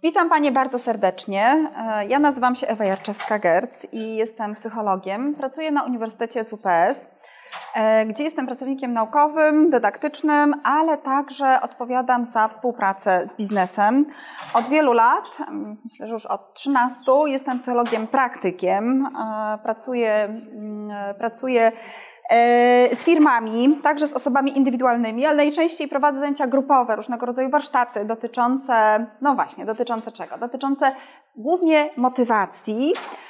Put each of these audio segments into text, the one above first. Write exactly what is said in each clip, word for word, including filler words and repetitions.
Witam Panie bardzo serdecznie. Ja nazywam się Ewa Jarczewska-Gerc i jestem psychologiem. Pracuję na Uniwersytecie S W P S, gdzie jestem pracownikiem naukowym, dydaktycznym, ale także odpowiadam za współpracę z biznesem. Od wielu lat, myślę, że już od trzynastu, jestem psychologiem praktykiem. Pracuję, pracuję z firmami, także z osobami indywidualnymi, ale najczęściej prowadzę zajęcia grupowe, różnego rodzaju warsztaty dotyczące, no właśnie, dotyczące czego? Dotyczące głównie motywacji,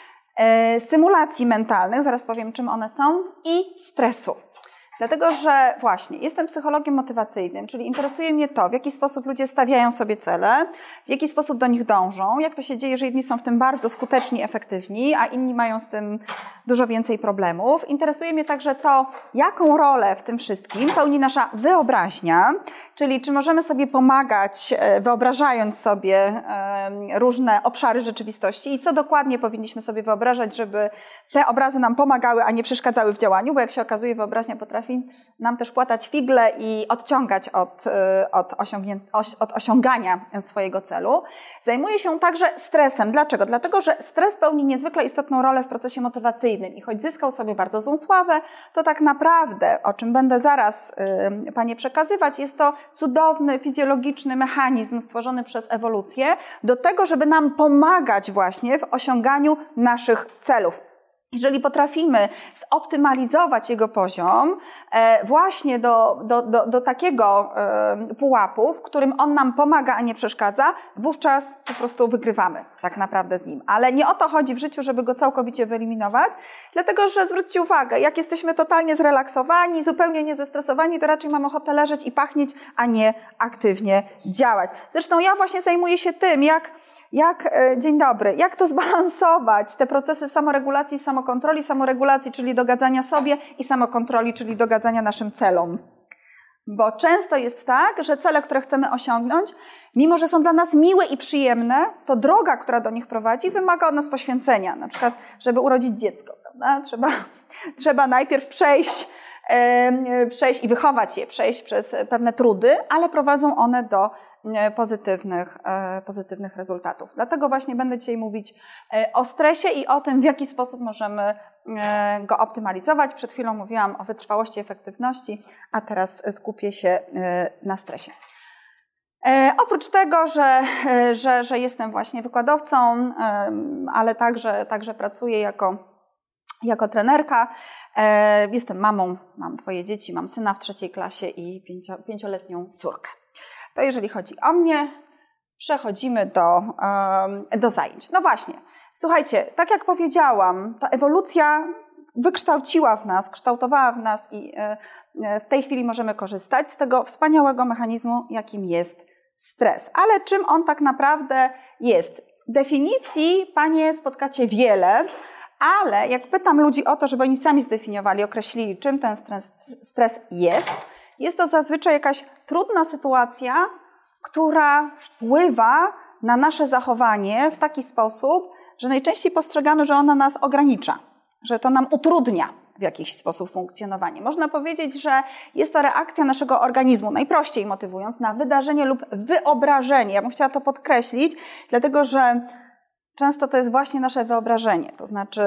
stymulacji mentalnych, zaraz powiem czym one są, i stresu. Dlatego, że właśnie jestem psychologiem motywacyjnym, czyli interesuje mnie to, w jaki sposób ludzie stawiają sobie cele, w jaki sposób do nich dążą, jak to się dzieje, że jedni są w tym bardzo skuteczni, efektywni, a inni mają z tym dużo więcej problemów. Interesuje mnie także to, jaką rolę w tym wszystkim pełni nasza wyobraźnia, czyli czy możemy sobie pomagać, wyobrażając sobie różne obszary rzeczywistości i co dokładnie powinniśmy sobie wyobrażać, żeby te obrazy nam pomagały, a nie przeszkadzały w działaniu, bo jak się okazuje, wyobraźnia potrafi nam też płatać figle i odciągać od, od, osiągnię, od osiągania swojego celu. Zajmuję się także stresem. Dlaczego? Dlatego, że stres pełni niezwykle istotną rolę w procesie motywacyjnym i choć zyskał sobie bardzo złą sławę, to tak naprawdę, o czym będę zaraz y, Panie przekazywać, jest to cudowny, fizjologiczny mechanizm stworzony przez ewolucję do tego, żeby nam pomagać właśnie w osiąganiu naszych celów. Jeżeli potrafimy zoptymalizować jego poziom właśnie do, do, do, do takiego pułapu, w którym on nam pomaga, a nie przeszkadza, wówczas po prostu wygrywamy tak naprawdę z nim. Ale nie o to chodzi w życiu, żeby go całkowicie wyeliminować, dlatego że zwróćcie uwagę, jak jesteśmy totalnie zrelaksowani, zupełnie niezestresowani, to raczej mamy ochotę leżeć i pachnieć, a nie aktywnie działać. Zresztą ja właśnie zajmuję się tym, jak Jak, dzień dobry, jak to zbalansować, te procesy samoregulacji, samokontroli, samoregulacji, czyli dogadzania sobie i samokontroli, czyli dogadzania naszym celom. Bo często jest tak, że cele, które chcemy osiągnąć, mimo że są dla nas miłe i przyjemne, to droga, która do nich prowadzi, wymaga od nas poświęcenia. Na przykład, żeby urodzić dziecko, prawda? Trzeba, trzeba najpierw przejść, e, przejść i wychować je, przejść przez pewne trudy, ale prowadzą one do pozytywnych, pozytywnych rezultatów. Dlatego właśnie będę dzisiaj mówić o stresie i o tym, w jaki sposób możemy go optymalizować. Przed chwilą mówiłam o wytrwałości, efektywności, a teraz skupię się na stresie. Oprócz tego, że, że, że jestem właśnie wykładowcą, ale także, także pracuję jako, jako trenerka, jestem mamą, mam dwoje dzieci, mam syna w trzeciej klasie i pięcio, pięcioletnią córkę. To jeżeli chodzi o mnie, przechodzimy do, do zajęć. No właśnie, słuchajcie, tak jak powiedziałam, ta ewolucja wykształciła w nas, kształtowała w nas i w tej chwili możemy korzystać z tego wspaniałego mechanizmu, jakim jest stres. Ale czym on tak naprawdę jest? Definicji, Panie, spotkacie wiele, ale jak pytam ludzi o to, żeby oni sami zdefiniowali, określili, czym ten stres, stres jest, jest to zazwyczaj jakaś trudna sytuacja, która wpływa na nasze zachowanie w taki sposób, że najczęściej postrzegamy, że ona nas ogranicza, że to nam utrudnia w jakiś sposób funkcjonowanie. Można powiedzieć, że jest to reakcja naszego organizmu, najprościej motywując, na wydarzenie lub wyobrażenie. Ja bym chciała to podkreślić, dlatego że często to jest właśnie nasze wyobrażenie. To znaczy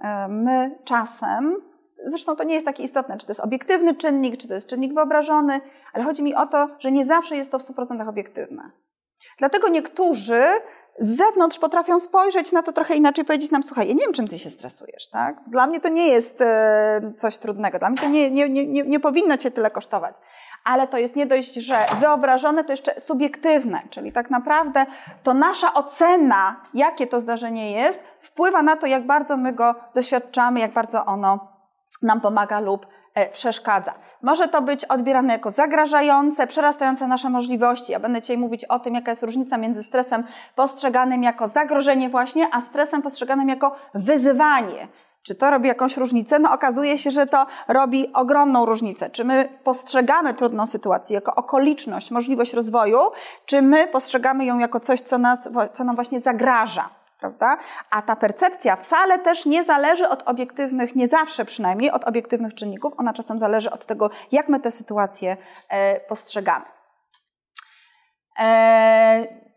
my czasem, zresztą to nie jest takie istotne, czy to jest obiektywny czynnik, czy to jest czynnik wyobrażony, ale chodzi mi o to, że nie zawsze jest to w stu procentach obiektywne. Dlatego niektórzy z zewnątrz potrafią spojrzeć na to trochę inaczej, powiedzieć nam, słuchaj, ja nie wiem, czym ty się stresujesz, tak? Dla mnie to nie jest coś trudnego, dla mnie to nie, nie, nie, nie, nie powinno cię tyle kosztować. Ale to jest nie dość, że wyobrażone, to jeszcze subiektywne, czyli tak naprawdę to nasza ocena, jakie to zdarzenie jest, wpływa na to, jak bardzo my go doświadczamy, jak bardzo ono nam pomaga lub przeszkadza. Może to być odbierane jako zagrażające, przerastające nasze możliwości. Ja będę dzisiaj mówić o tym, jaka jest różnica między stresem postrzeganym jako zagrożenie właśnie, a stresem postrzeganym jako wyzywanie. Czy to robi jakąś różnicę? No okazuje się, że to robi ogromną różnicę. Czy my postrzegamy trudną sytuację jako okoliczność, możliwość rozwoju, czy my postrzegamy ją jako coś, co, nas, co nam właśnie zagraża. Prawda? A ta percepcja wcale też nie zależy od obiektywnych, nie zawsze przynajmniej, od obiektywnych czynników. Ona czasem zależy od tego, jak my tę sytuację e, postrzegamy. E,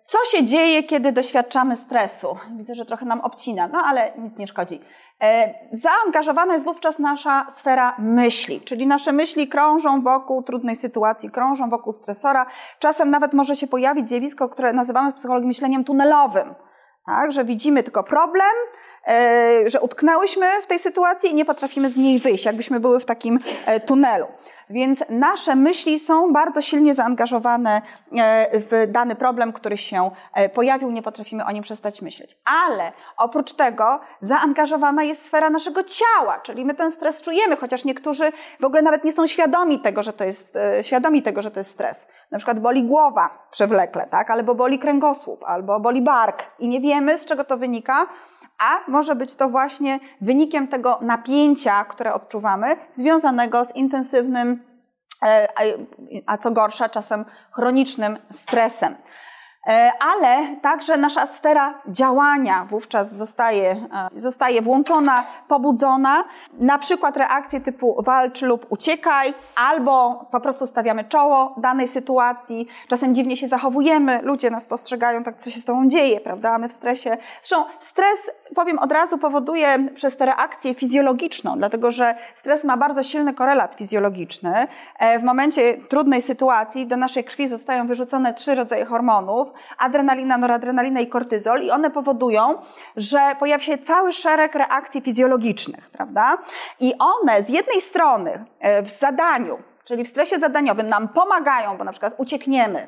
co się dzieje, kiedy doświadczamy stresu? Widzę, że trochę nam obcina, no ale nic nie szkodzi. Zaangażowana jest wówczas nasza sfera myśli, czyli nasze myśli krążą wokół trudnej sytuacji, krążą wokół stresora. Czasem nawet może się pojawić zjawisko, które nazywamy w psychologii myśleniem tunelowym, tak? Że widzimy tylko problem, że utknęłyśmy w tej sytuacji i nie potrafimy z niej wyjść, jakbyśmy były w takim tunelu. Więc nasze myśli są bardzo silnie zaangażowane w dany problem, który się pojawił, nie potrafimy o nim przestać myśleć. Ale oprócz tego zaangażowana jest sfera naszego ciała, czyli my ten stres czujemy, chociaż niektórzy w ogóle nawet nie są świadomi tego, że to jest, świadomi tego, że to jest stres. Na przykład boli głowa przewlekle, tak? Albo boli kręgosłup, albo boli bark i nie wiemy, z czego to wynika, a może być to właśnie wynikiem tego napięcia, które odczuwamy, związanego z intensywnym, a co gorsza, czasem chronicznym stresem. Ale także nasza sfera działania wówczas zostaje, zostaje włączona, pobudzona, na przykład reakcje typu walcz lub uciekaj, albo po prostu stawiamy czoło danej sytuacji, czasem dziwnie się zachowujemy, ludzie nas postrzegają, tak co się z tobą dzieje, prawda, a my w stresie. Zresztą stres, powiem od razu, powoduje przez tę reakcję fizjologiczną, dlatego że stres ma bardzo silny korelat fizjologiczny. W momencie trudnej sytuacji do naszej krwi zostają wyrzucone trzy rodzaje hormonów, adrenalina, noradrenalina i kortyzol i one powodują, że pojawia się cały szereg reakcji fizjologicznych, prawda? I one z jednej strony w zadaniu, czyli w stresie zadaniowym nam pomagają, bo na przykład uciekniemy,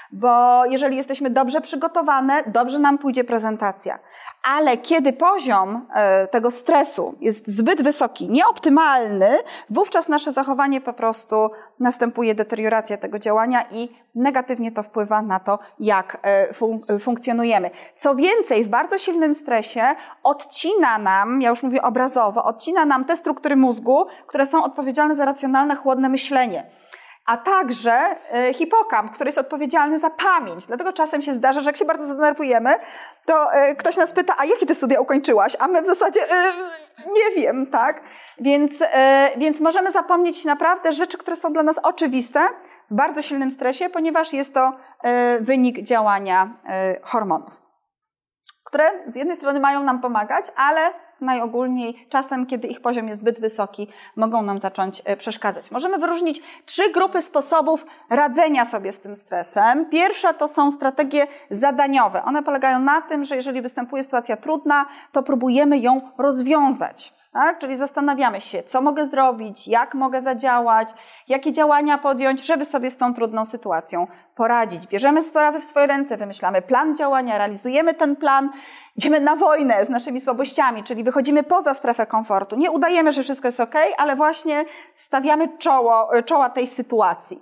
bo jeżeli jesteśmy dobrze przygotowane, dobrze nam pójdzie prezentacja. Ale kiedy poziom tego stresu jest zbyt wysoki, nieoptymalny, wówczas nasze zachowanie po prostu następuje deterioracja tego działania i negatywnie to wpływa na to, jak fun- funkcjonujemy. Co więcej, w bardzo silnym stresie odcina nam, ja już mówię obrazowo, odcina nam te struktury mózgu, które są odpowiedzialne za racjonalne, chłodne myślenie. A także hipokamp, który jest odpowiedzialny za pamięć. Dlatego czasem się zdarza, że jak się bardzo zdenerwujemy, to ktoś nas pyta, a jakie ty studia ukończyłaś? A my w zasadzie yy, nie wiem, tak? Więc, yy, więc możemy zapomnieć naprawdę rzeczy, które są dla nas oczywiste w bardzo silnym stresie, ponieważ jest to yy, wynik działania yy, hormonów, które z jednej strony mają nam pomagać, ale najogólniej czasem, kiedy ich poziom jest zbyt wysoki, mogą nam zacząć przeszkadzać. Możemy wyróżnić trzy grupy sposobów radzenia sobie z tym stresem. Pierwsza to są strategie zadaniowe. One polegają na tym, że jeżeli występuje sytuacja trudna, to próbujemy ją rozwiązać. Tak? Czyli zastanawiamy się, co mogę zrobić, jak mogę zadziałać, jakie działania podjąć, żeby sobie z tą trudną sytuacją poradzić. Bierzemy sprawy w swoje ręce, wymyślamy plan działania, realizujemy ten plan, idziemy na wojnę z naszymi słabościami, czyli wychodzimy poza strefę komfortu. Nie udajemy, że wszystko jest okej, ale właśnie stawiamy czoło, czoła tej sytuacji.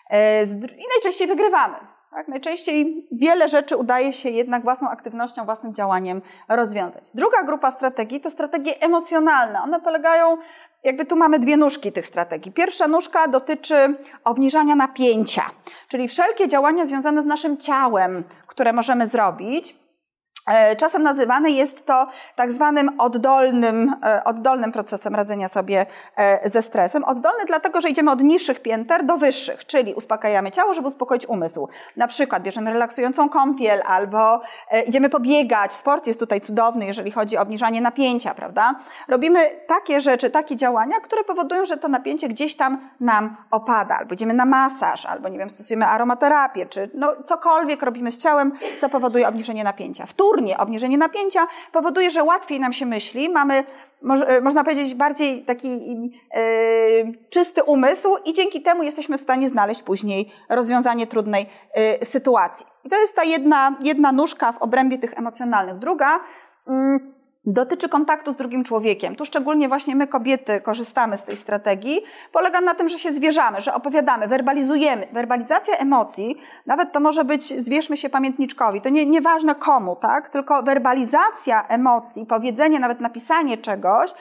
I najczęściej wygrywamy. Tak? Najczęściej wiele rzeczy udaje się jednak własną aktywnością, własnym działaniem rozwiązać. Druga grupa strategii to strategie emocjonalne. One polegają, jakby tu mamy dwie nóżki tych strategii. Pierwsza nóżka dotyczy obniżania napięcia, czyli wszelkie działania związane z naszym ciałem, które możemy zrobić. Czasem nazywane jest to tak zwanym oddolnym, oddolnym procesem radzenia sobie ze stresem. Oddolny dlatego, że idziemy od niższych pięter do wyższych, czyli uspokajamy ciało, żeby uspokoić umysł. Na przykład bierzemy relaksującą kąpiel albo idziemy pobiegać. Sport jest tutaj cudowny, jeżeli chodzi o obniżanie napięcia, prawda? Robimy takie rzeczy, takie działania, które powodują, że to napięcie gdzieś tam nam opada. Albo idziemy na masaż, albo nie wiem, stosujemy aromaterapię, czy no, cokolwiek robimy z ciałem, co powoduje obniżenie napięcia. Wtórnie obniżenie napięcia powoduje, że łatwiej nam się myśli, mamy, moż, można powiedzieć, bardziej taki yy, czysty umysł i dzięki temu jesteśmy w stanie znaleźć później rozwiązanie trudnej yy, sytuacji. I to jest ta jedna, jedna nóżka w obrębie tych emocjonalnych. Druga yy, dotyczy kontaktu z drugim człowiekiem. Tu szczególnie właśnie my, kobiety, korzystamy z tej strategii. Polega na tym, że się zwierzamy, że opowiadamy, werbalizujemy. Werbalizacja emocji, nawet to może być, zwierzmy się pamiętniczkowi, to nie, nieważne komu, tak? Tylko werbalizacja emocji, powiedzenie, nawet napisanie czegoś,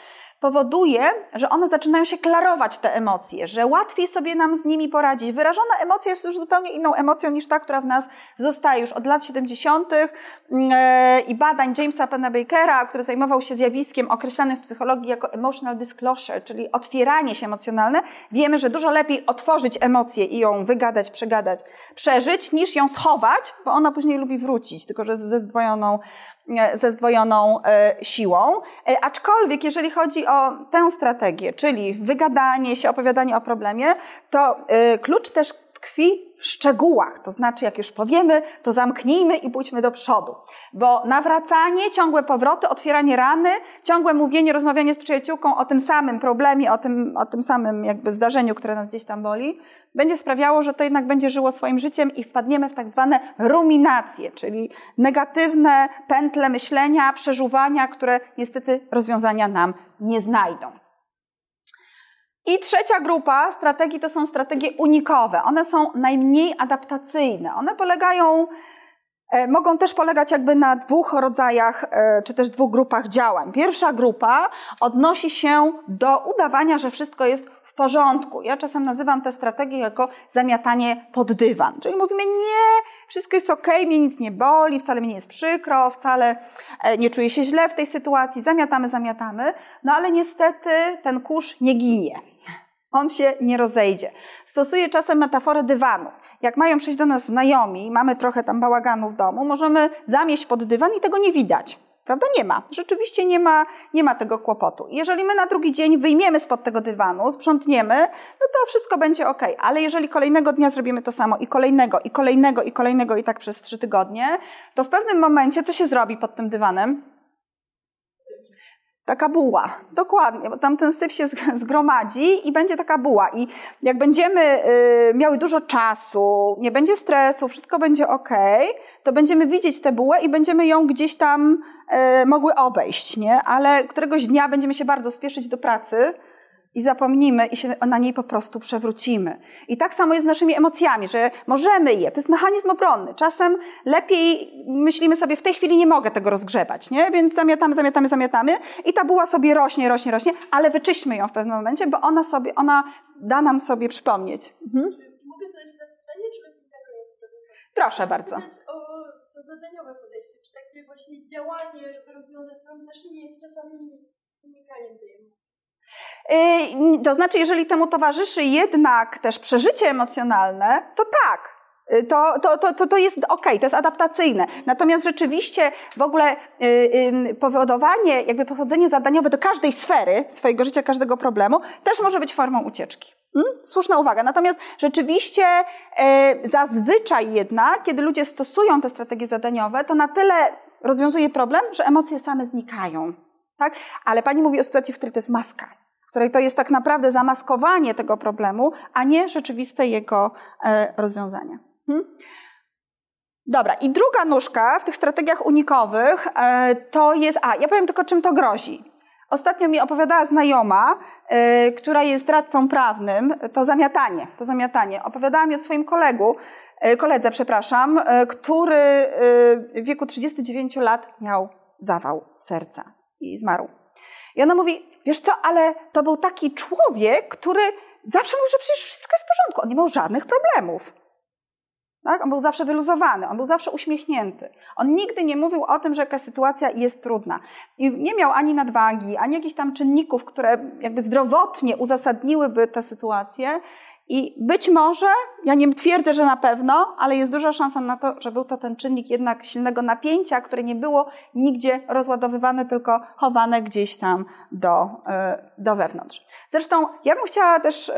powoduje, że one zaczynają się klarować, te emocje, że łatwiej sobie nam z nimi poradzić. Wyrażona emocja jest już zupełnie inną emocją niż ta, która w nas zostaje już od lat siedemdziesiątych i badań Jamesa Penabakera, który zajmował się zjawiskiem określanym w psychologii jako emotional disclosure, czyli otwieranie się emocjonalne. Wiemy, że dużo lepiej otworzyć emocję i ją wygadać, przegadać, przeżyć, niż ją schować, bo ona później lubi wrócić, tylko że ze zdwojoną ze zdwojoną e, siłą. E, aczkolwiek jeżeli chodzi o tę strategię, czyli wygadanie się, opowiadanie o problemie, to e, klucz też tkwi w szczegółach. To znaczy, jak już powiemy, to zamknijmy i pójdźmy do przodu. Bo nawracanie, ciągłe powroty, otwieranie rany, ciągłe mówienie, rozmawianie z przyjaciółką o tym samym problemie, o tym, o tym samym jakby zdarzeniu, które nas gdzieś tam boli, będzie sprawiało, że to jednak będzie żyło swoim życiem i wpadniemy w tak zwane ruminacje, czyli negatywne pętle myślenia, przeżuwania, które niestety rozwiązania nam nie znajdą. I trzecia grupa strategii to są strategie unikowe. One są najmniej adaptacyjne. One polegają, e, mogą też polegać jakby na dwóch rodzajach, e, czy też dwóch grupach działań. Pierwsza grupa odnosi się do udawania, że wszystko jest w porządku. Ja czasem nazywam tę strategię jako zamiatanie pod dywan. Czyli mówimy, nie, wszystko jest okej, mnie nic nie boli, wcale mi nie jest przykro, wcale nie czuję się źle w tej sytuacji, zamiatamy, zamiatamy, no ale niestety ten kurz nie ginie. On się nie rozejdzie. Stosuję czasem metaforę dywanu. Jak mają przyjść do nas znajomi, mamy trochę tam bałaganu w domu, możemy zamieść pod dywan i tego nie widać. Prawda? Nie ma. Rzeczywiście nie ma, nie ma tego kłopotu. Jeżeli my na drugi dzień wyjmiemy spod tego dywanu, sprzątniemy, no to wszystko będzie ok. Ale jeżeli kolejnego dnia zrobimy to samo i kolejnego, i kolejnego, i kolejnego i tak przez trzy tygodnie, to w pewnym momencie co się zrobi pod tym dywanem? Taka buła, dokładnie, bo tam ten syf się zgromadzi i będzie taka buła. I jak będziemy y, miały dużo czasu, nie będzie stresu, wszystko będzie okej, to będziemy widzieć tę bułę i będziemy ją gdzieś tam y, mogły obejść, nie? Ale któregoś dnia będziemy się bardzo spieszyć do pracy i zapomnimy i się na niej po prostu przewrócimy. I tak samo jest z naszymi emocjami, że możemy je, to jest mechanizm obronny. Czasem lepiej myślimy sobie, w tej chwili nie mogę tego rozgrzebać, nie? Więc zamiatamy, zamiatamy, zamiatamy i ta buła sobie rośnie, rośnie, rośnie, ale wyczyśćmy ją w pewnym momencie, bo ona sobie, ona da nam sobie przypomnieć. Mhm. Mogę zadać teraz pytanie, czy lepiej na koniec? Proszę bardzo. O to zadaniowe podejście, czy takie właśnie działanie, żeby rozwiązać problem, też nie jest czasami unikaniem tej emocji. To znaczy, jeżeli temu towarzyszy jednak też przeżycie emocjonalne, to tak, to, to, to, to, to jest okej, to jest adaptacyjne. Natomiast rzeczywiście w ogóle powodowanie, jakby podchodzenie zadaniowe do każdej sfery swojego życia, każdego problemu, też może być formą ucieczki. Hmm? Słuszna uwaga. Natomiast rzeczywiście e, zazwyczaj jednak, kiedy ludzie stosują te strategie zadaniowe, to na tyle rozwiązuje problem, że emocje same znikają. Tak? Ale pani mówi o sytuacji, w której to jest maska, w której to jest tak naprawdę zamaskowanie tego problemu, a nie rzeczywiste jego e, rozwiązanie. Hmm? Dobra, i druga nóżka w tych strategiach unikowych e, to jest, a ja powiem tylko, czym to grozi. Ostatnio mi opowiadała znajoma, e, która jest radcą prawnym, to zamiatanie, to zamiatanie. Opowiadała mi o swoim kolegu, e, koledze, przepraszam, e, który e, w wieku trzydziestu dziewięciu lat miał zawał serca i zmarł. I ona mówi, wiesz co, ale to był taki człowiek, który zawsze mówił, że przecież wszystko jest w porządku, on nie miał żadnych problemów. Tak? On był zawsze wyluzowany, on był zawsze uśmiechnięty. On nigdy nie mówił o tym, że jakaś sytuacja jest trudna. I nie miał ani nadwagi, ani jakichś tam czynników, które jakby zdrowotnie uzasadniłyby tę sytuację. I być może, ja nie twierdzę, że na pewno, ale jest duża szansa na to, że był to ten czynnik jednak silnego napięcia, które nie było nigdzie rozładowywane, tylko chowane gdzieś tam do, do wewnątrz. Zresztą ja bym chciała też,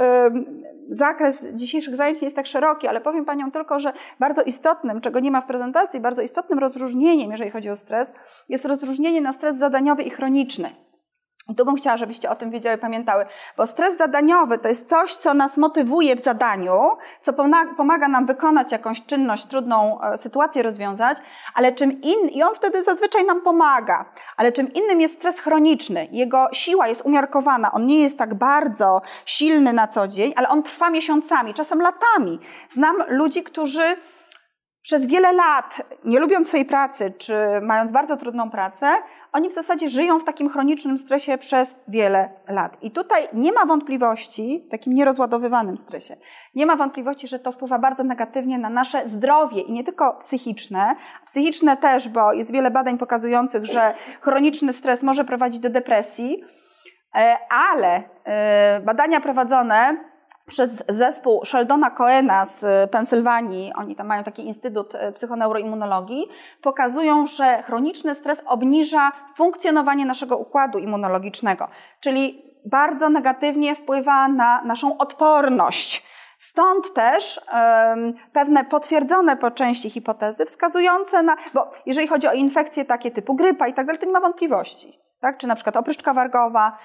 zakres dzisiejszych zajęć nie jest tak szeroki, ale powiem Paniom tylko, że bardzo istotnym, czego nie ma w prezentacji, bardzo istotnym rozróżnieniem, jeżeli chodzi o stres, jest rozróżnienie na stres zadaniowy i chroniczny. I tu bym chciała, żebyście o tym wiedziały, pamiętały, bo stres zadaniowy to jest coś, co nas motywuje w zadaniu, co pomaga nam wykonać jakąś czynność, trudną sytuację rozwiązać, ale czym innym, i on wtedy zazwyczaj nam pomaga, ale czym innym jest stres chroniczny. Jego siła jest umiarkowana, on nie jest tak bardzo silny na co dzień, ale on trwa miesiącami, czasem latami. Znam ludzi, którzy przez wiele lat, nie lubiąc swojej pracy, czy mając bardzo trudną pracę, oni w zasadzie żyją w takim chronicznym stresie przez wiele lat. I tutaj nie ma wątpliwości, w takim nierozładowywanym stresie, nie ma wątpliwości, że to wpływa bardzo negatywnie na nasze zdrowie i nie tylko psychiczne, psychiczne też, bo jest wiele badań pokazujących, że chroniczny stres może prowadzić do depresji, ale badania prowadzone przez zespół Sheldona Cohena z Pensylwanii, oni tam mają taki Instytut Psychoneuroimmunologii, pokazują, że chroniczny stres obniża funkcjonowanie naszego układu immunologicznego, czyli bardzo negatywnie wpływa na naszą odporność. Stąd też um, pewne potwierdzone po części hipotezy wskazujące na, bo jeżeli chodzi o infekcje takie typu grypa i tak dalej, to nie ma wątpliwości, tak? Czy na przykład opryszczka wargowa,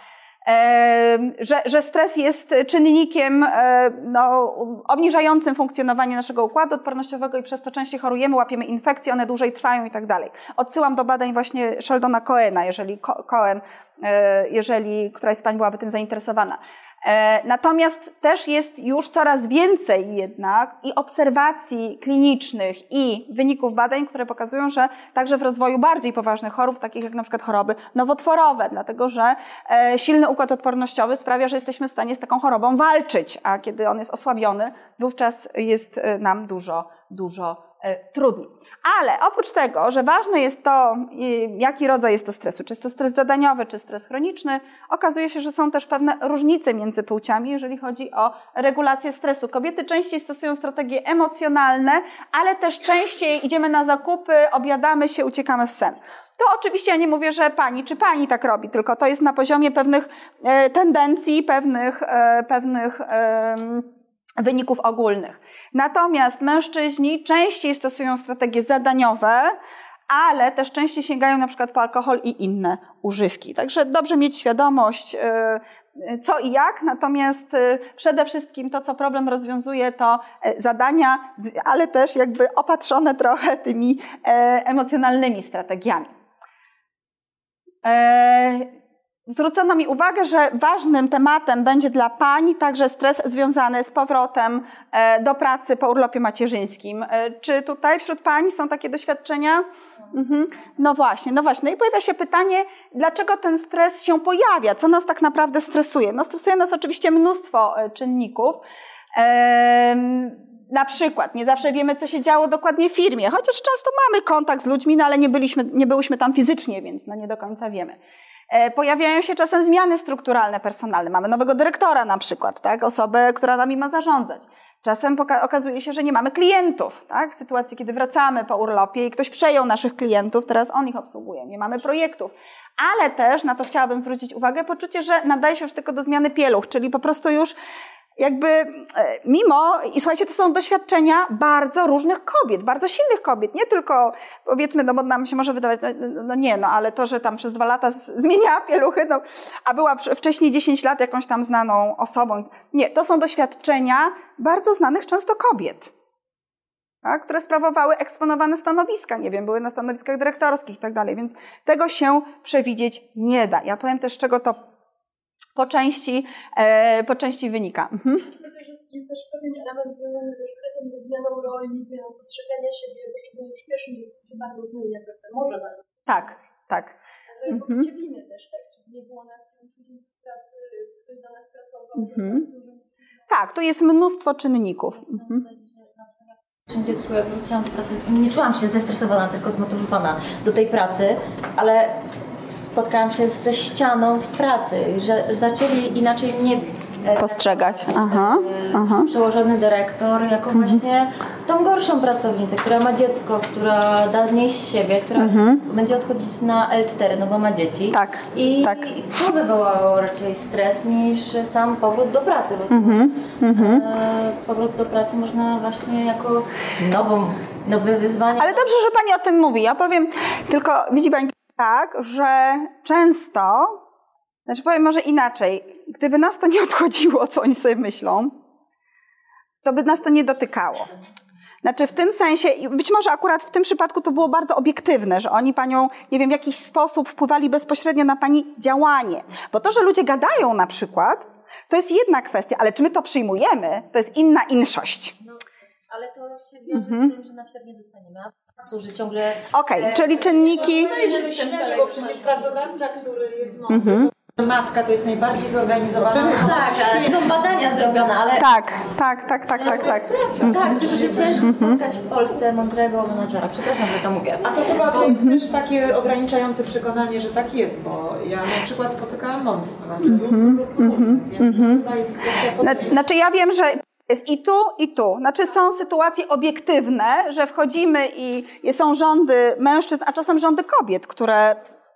Że, że stres jest czynnikiem no, obniżającym funkcjonowanie naszego układu odpornościowego i przez to częściej chorujemy, łapiemy infekcje, one dłużej trwają i tak dalej. Odsyłam do badań właśnie Sheldona Cohena, jeżeli Cohen, jeżeli któraś z pań byłaby tym zainteresowana. Natomiast też jest już coraz więcej jednak i obserwacji klinicznych i wyników badań, które pokazują, że także w rozwoju bardziej poważnych chorób, takich jak na przykład choroby nowotworowe, dlatego że silny układ odpornościowy sprawia, że jesteśmy w stanie z taką chorobą walczyć, a kiedy on jest osłabiony, wówczas jest nam dużo, dużo trudniej. Ale oprócz tego, że ważne jest to, jaki rodzaj jest to stresu, czy jest to stres zadaniowy, czy stres chroniczny, okazuje się, że są też pewne różnice między płciami, jeżeli chodzi o regulację stresu. Kobiety częściej stosują strategie emocjonalne, ale też częściej idziemy na zakupy, obiadamy się, uciekamy w sen. To oczywiście ja nie mówię, że pani czy pani tak robi, tylko to jest na poziomie pewnych e, tendencji, pewnych, e, pewnych e, wyników ogólnych. Natomiast mężczyźni częściej stosują strategie zadaniowe, ale też częściej sięgają na przykład po alkohol i inne używki. Także dobrze mieć świadomość, co i jak, natomiast przede wszystkim to, co problem rozwiązuje, to zadania, ale też jakby opatrzone trochę tymi emocjonalnymi strategiami. Zwrócono mi uwagę, że ważnym tematem będzie dla pań także stres związany z powrotem do pracy po urlopie macierzyńskim. Czy tutaj wśród pań są takie doświadczenia? Mhm. No właśnie, no właśnie. No i pojawia się pytanie, dlaczego ten stres się pojawia? Co nas tak naprawdę stresuje? No stresuje nas oczywiście mnóstwo czynników. Na przykład nie zawsze wiemy, co się działo dokładnie w firmie, chociaż często mamy kontakt z ludźmi, no ale nie byliśmy, nie byłyśmy tam fizycznie, więc no nie do końca wiemy. Pojawiają się czasem zmiany strukturalne, personalne. Mamy nowego dyrektora na przykład, tak? Osobę, która nami ma zarządzać. Czasem okazuje się, że nie mamy klientów, tak? W sytuacji, kiedy wracamy po urlopie i ktoś przejął naszych klientów, teraz on ich obsługuje. Nie mamy projektów. Ale też, na co chciałabym zwrócić uwagę, poczucie, że nadaje się już tylko do zmiany pieluch, czyli po prostu już jakby mimo, i słuchajcie, to są doświadczenia bardzo różnych kobiet, bardzo silnych kobiet, nie tylko, powiedzmy, no bo nam się może wydawać, no, no nie, no ale to, że tam przez dwa lata z, zmieniała pieluchy, no, a była wcześniej dziesięć lat jakąś tam znaną osobą. Nie, to są doświadczenia bardzo znanych często kobiet, tak, które sprawowały eksponowane stanowiska, nie wiem, były na stanowiskach dyrektorskich i tak dalej, więc tego się przewidzieć nie da. Ja powiem też, z czego to po części, e, po części wynika. Mhm. Myślę, że jest też pewien element związany ze stresem, ze zmianą roli, zmianą postrzegania siebie, bo szczególnie już w pierwszym miejscu się bardzo zmienia, prawda? Może bardzo. Tak, tak. Ale mhm. poczucie winy też, tak? Czyli nie było nas dziewięć miesięcy pracy, ktoś za nas pracował. Mhm. Tak, tu jest mnóstwo czynników. Mhm. Dziecku, jak wróciłam do pracy, nie czułam się zestresowana, tylko zmotywowana do tej pracy, ale spotkałam się ze ścianą w pracy, że zaczęli inaczej mnie postrzegać. Aha, aha. Przełożony dyrektor jako mhm. właśnie tą gorszą pracownicę, która ma dziecko, która da mniej z siebie, która mhm. będzie odchodzić na el cztery, no bo ma dzieci. Tak, I tak. to wywołało raczej stres niż sam powrót do pracy, bo mhm. Mhm. powrót do pracy można właśnie jako nową, nowe wyzwanie. Ale dobrze, że pani o tym mówi. Ja powiem, tylko widzi pani tak, że często, znaczy powiem może inaczej, gdyby nas to nie obchodziło, co oni sobie myślą, to by nas to nie dotykało. Znaczy w tym sensie, być może akurat w tym przypadku to było bardzo obiektywne, że oni panią, nie wiem, w jakiś sposób wpływali bezpośrednio na pani działanie. Bo to, że ludzie gadają na przykład, to jest jedna kwestia, ale czy my to przyjmujemy, to jest inna inszość. No, ale to się wiąże mhm. z tym, że na przykład nie dostaniemy że ciągle... Okej, okay, czyli czynniki... Bo przecież pracodawca, który jest mądry, mhm. matka to jest najbardziej zorganizowana. Tak, ale są badania zrobione, ale... Tak, tak, tak, tak, tak, tak. Tak, tylko że ciężko spotkać w Polsce mądrego menadżera. Przepraszam, że to mówię. A to chyba to jest też takie ograniczające przekonanie, że tak jest, bo ja na przykład spotykałam mądrych menadżerów. Znaczy ja wiem, że jest i tu, i tu. Znaczy są sytuacje obiektywne, że wchodzimy i są rządy mężczyzn, a czasem rządy kobiet, które...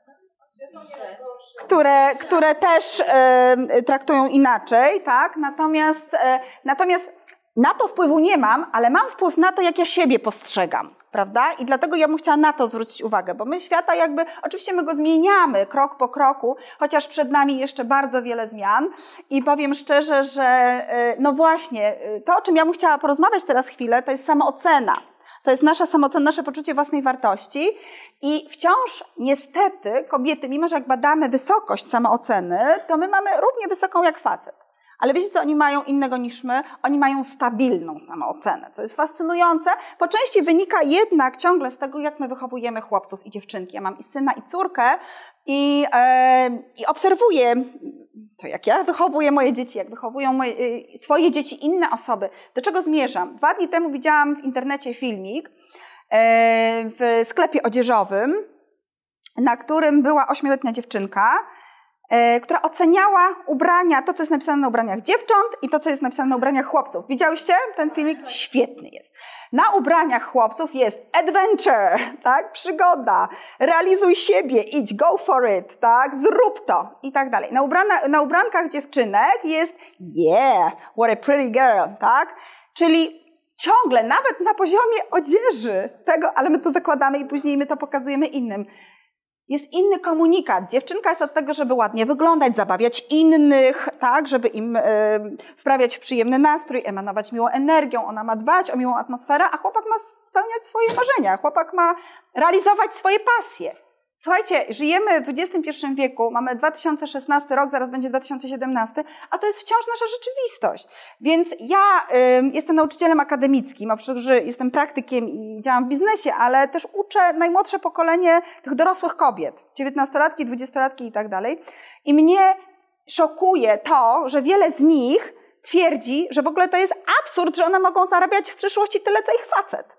Które, które też e, traktują inaczej, tak? Natomiast, e, natomiast na to wpływu nie mam, ale mam wpływ na to, jak ja siebie postrzegam, prawda? I dlatego ja bym chciała na to zwrócić uwagę, bo my świata jakby, oczywiście my go zmieniamy krok po kroku, chociaż przed nami jeszcze bardzo wiele zmian i powiem szczerze, że e, no właśnie, to o czym ja bym chciała porozmawiać teraz chwilę, to jest samoocena. To jest nasza samoocena, nasze poczucie własnej wartości i wciąż niestety kobiety, mimo że jak badamy wysokość samooceny, to my mamy równie wysoką jak facet. Ale wiecie co oni mają innego niż my? Oni mają stabilną samoocenę, co jest fascynujące. Po części wynika jednak ciągle z tego, jak my wychowujemy chłopców i dziewczynki. Ja mam i syna, i córkę i, e, i obserwuję to, jak ja wychowuję moje dzieci, jak wychowują moje, swoje dzieci inne osoby. Do czego zmierzam? Dwa dni temu widziałam w internecie filmik e, w sklepie odzieżowym, na którym była ośmioletnia dziewczynka, która oceniała ubrania, to co jest napisane na ubraniach dziewcząt i to co jest napisane na ubraniach chłopców. Widziałyście ten filmik? Świetny jest. Na ubraniach chłopców jest adventure, tak? Przygoda, realizuj siebie, idź, go for it, tak? Zrób to i tak dalej. Na, ubrana, na ubrankach dziewczynek jest yeah, what a pretty girl, tak? Czyli ciągle, nawet na poziomie odzieży tego, ale my to zakładamy i później my to pokazujemy innym. Jest inny komunikat. Dziewczynka jest od tego, żeby ładnie wyglądać, zabawiać innych, tak, żeby im y, wprawiać w przyjemny nastrój, emanować miłą energią. Ona ma dbać o miłą atmosferę, a chłopak ma spełniać swoje marzenia. Chłopak ma realizować swoje pasje. Słuchajcie, żyjemy w dwudziestym pierwszym wieku, mamy dwa tysiące szesnasty rok, zaraz będzie dwa tysiące siedemnasty, a to jest wciąż nasza rzeczywistość. Więc ja y, jestem nauczycielem akademickim, oprócz że jestem praktykiem i działam w biznesie, ale też uczę najmłodsze pokolenie tych dorosłych kobiet, dziewiętnastolatki, dwudziestolatki i tak dalej. I mnie szokuje to, że wiele z nich twierdzi, że w ogóle to jest absurd, że one mogą zarabiać w przyszłości tyle, co ich facet.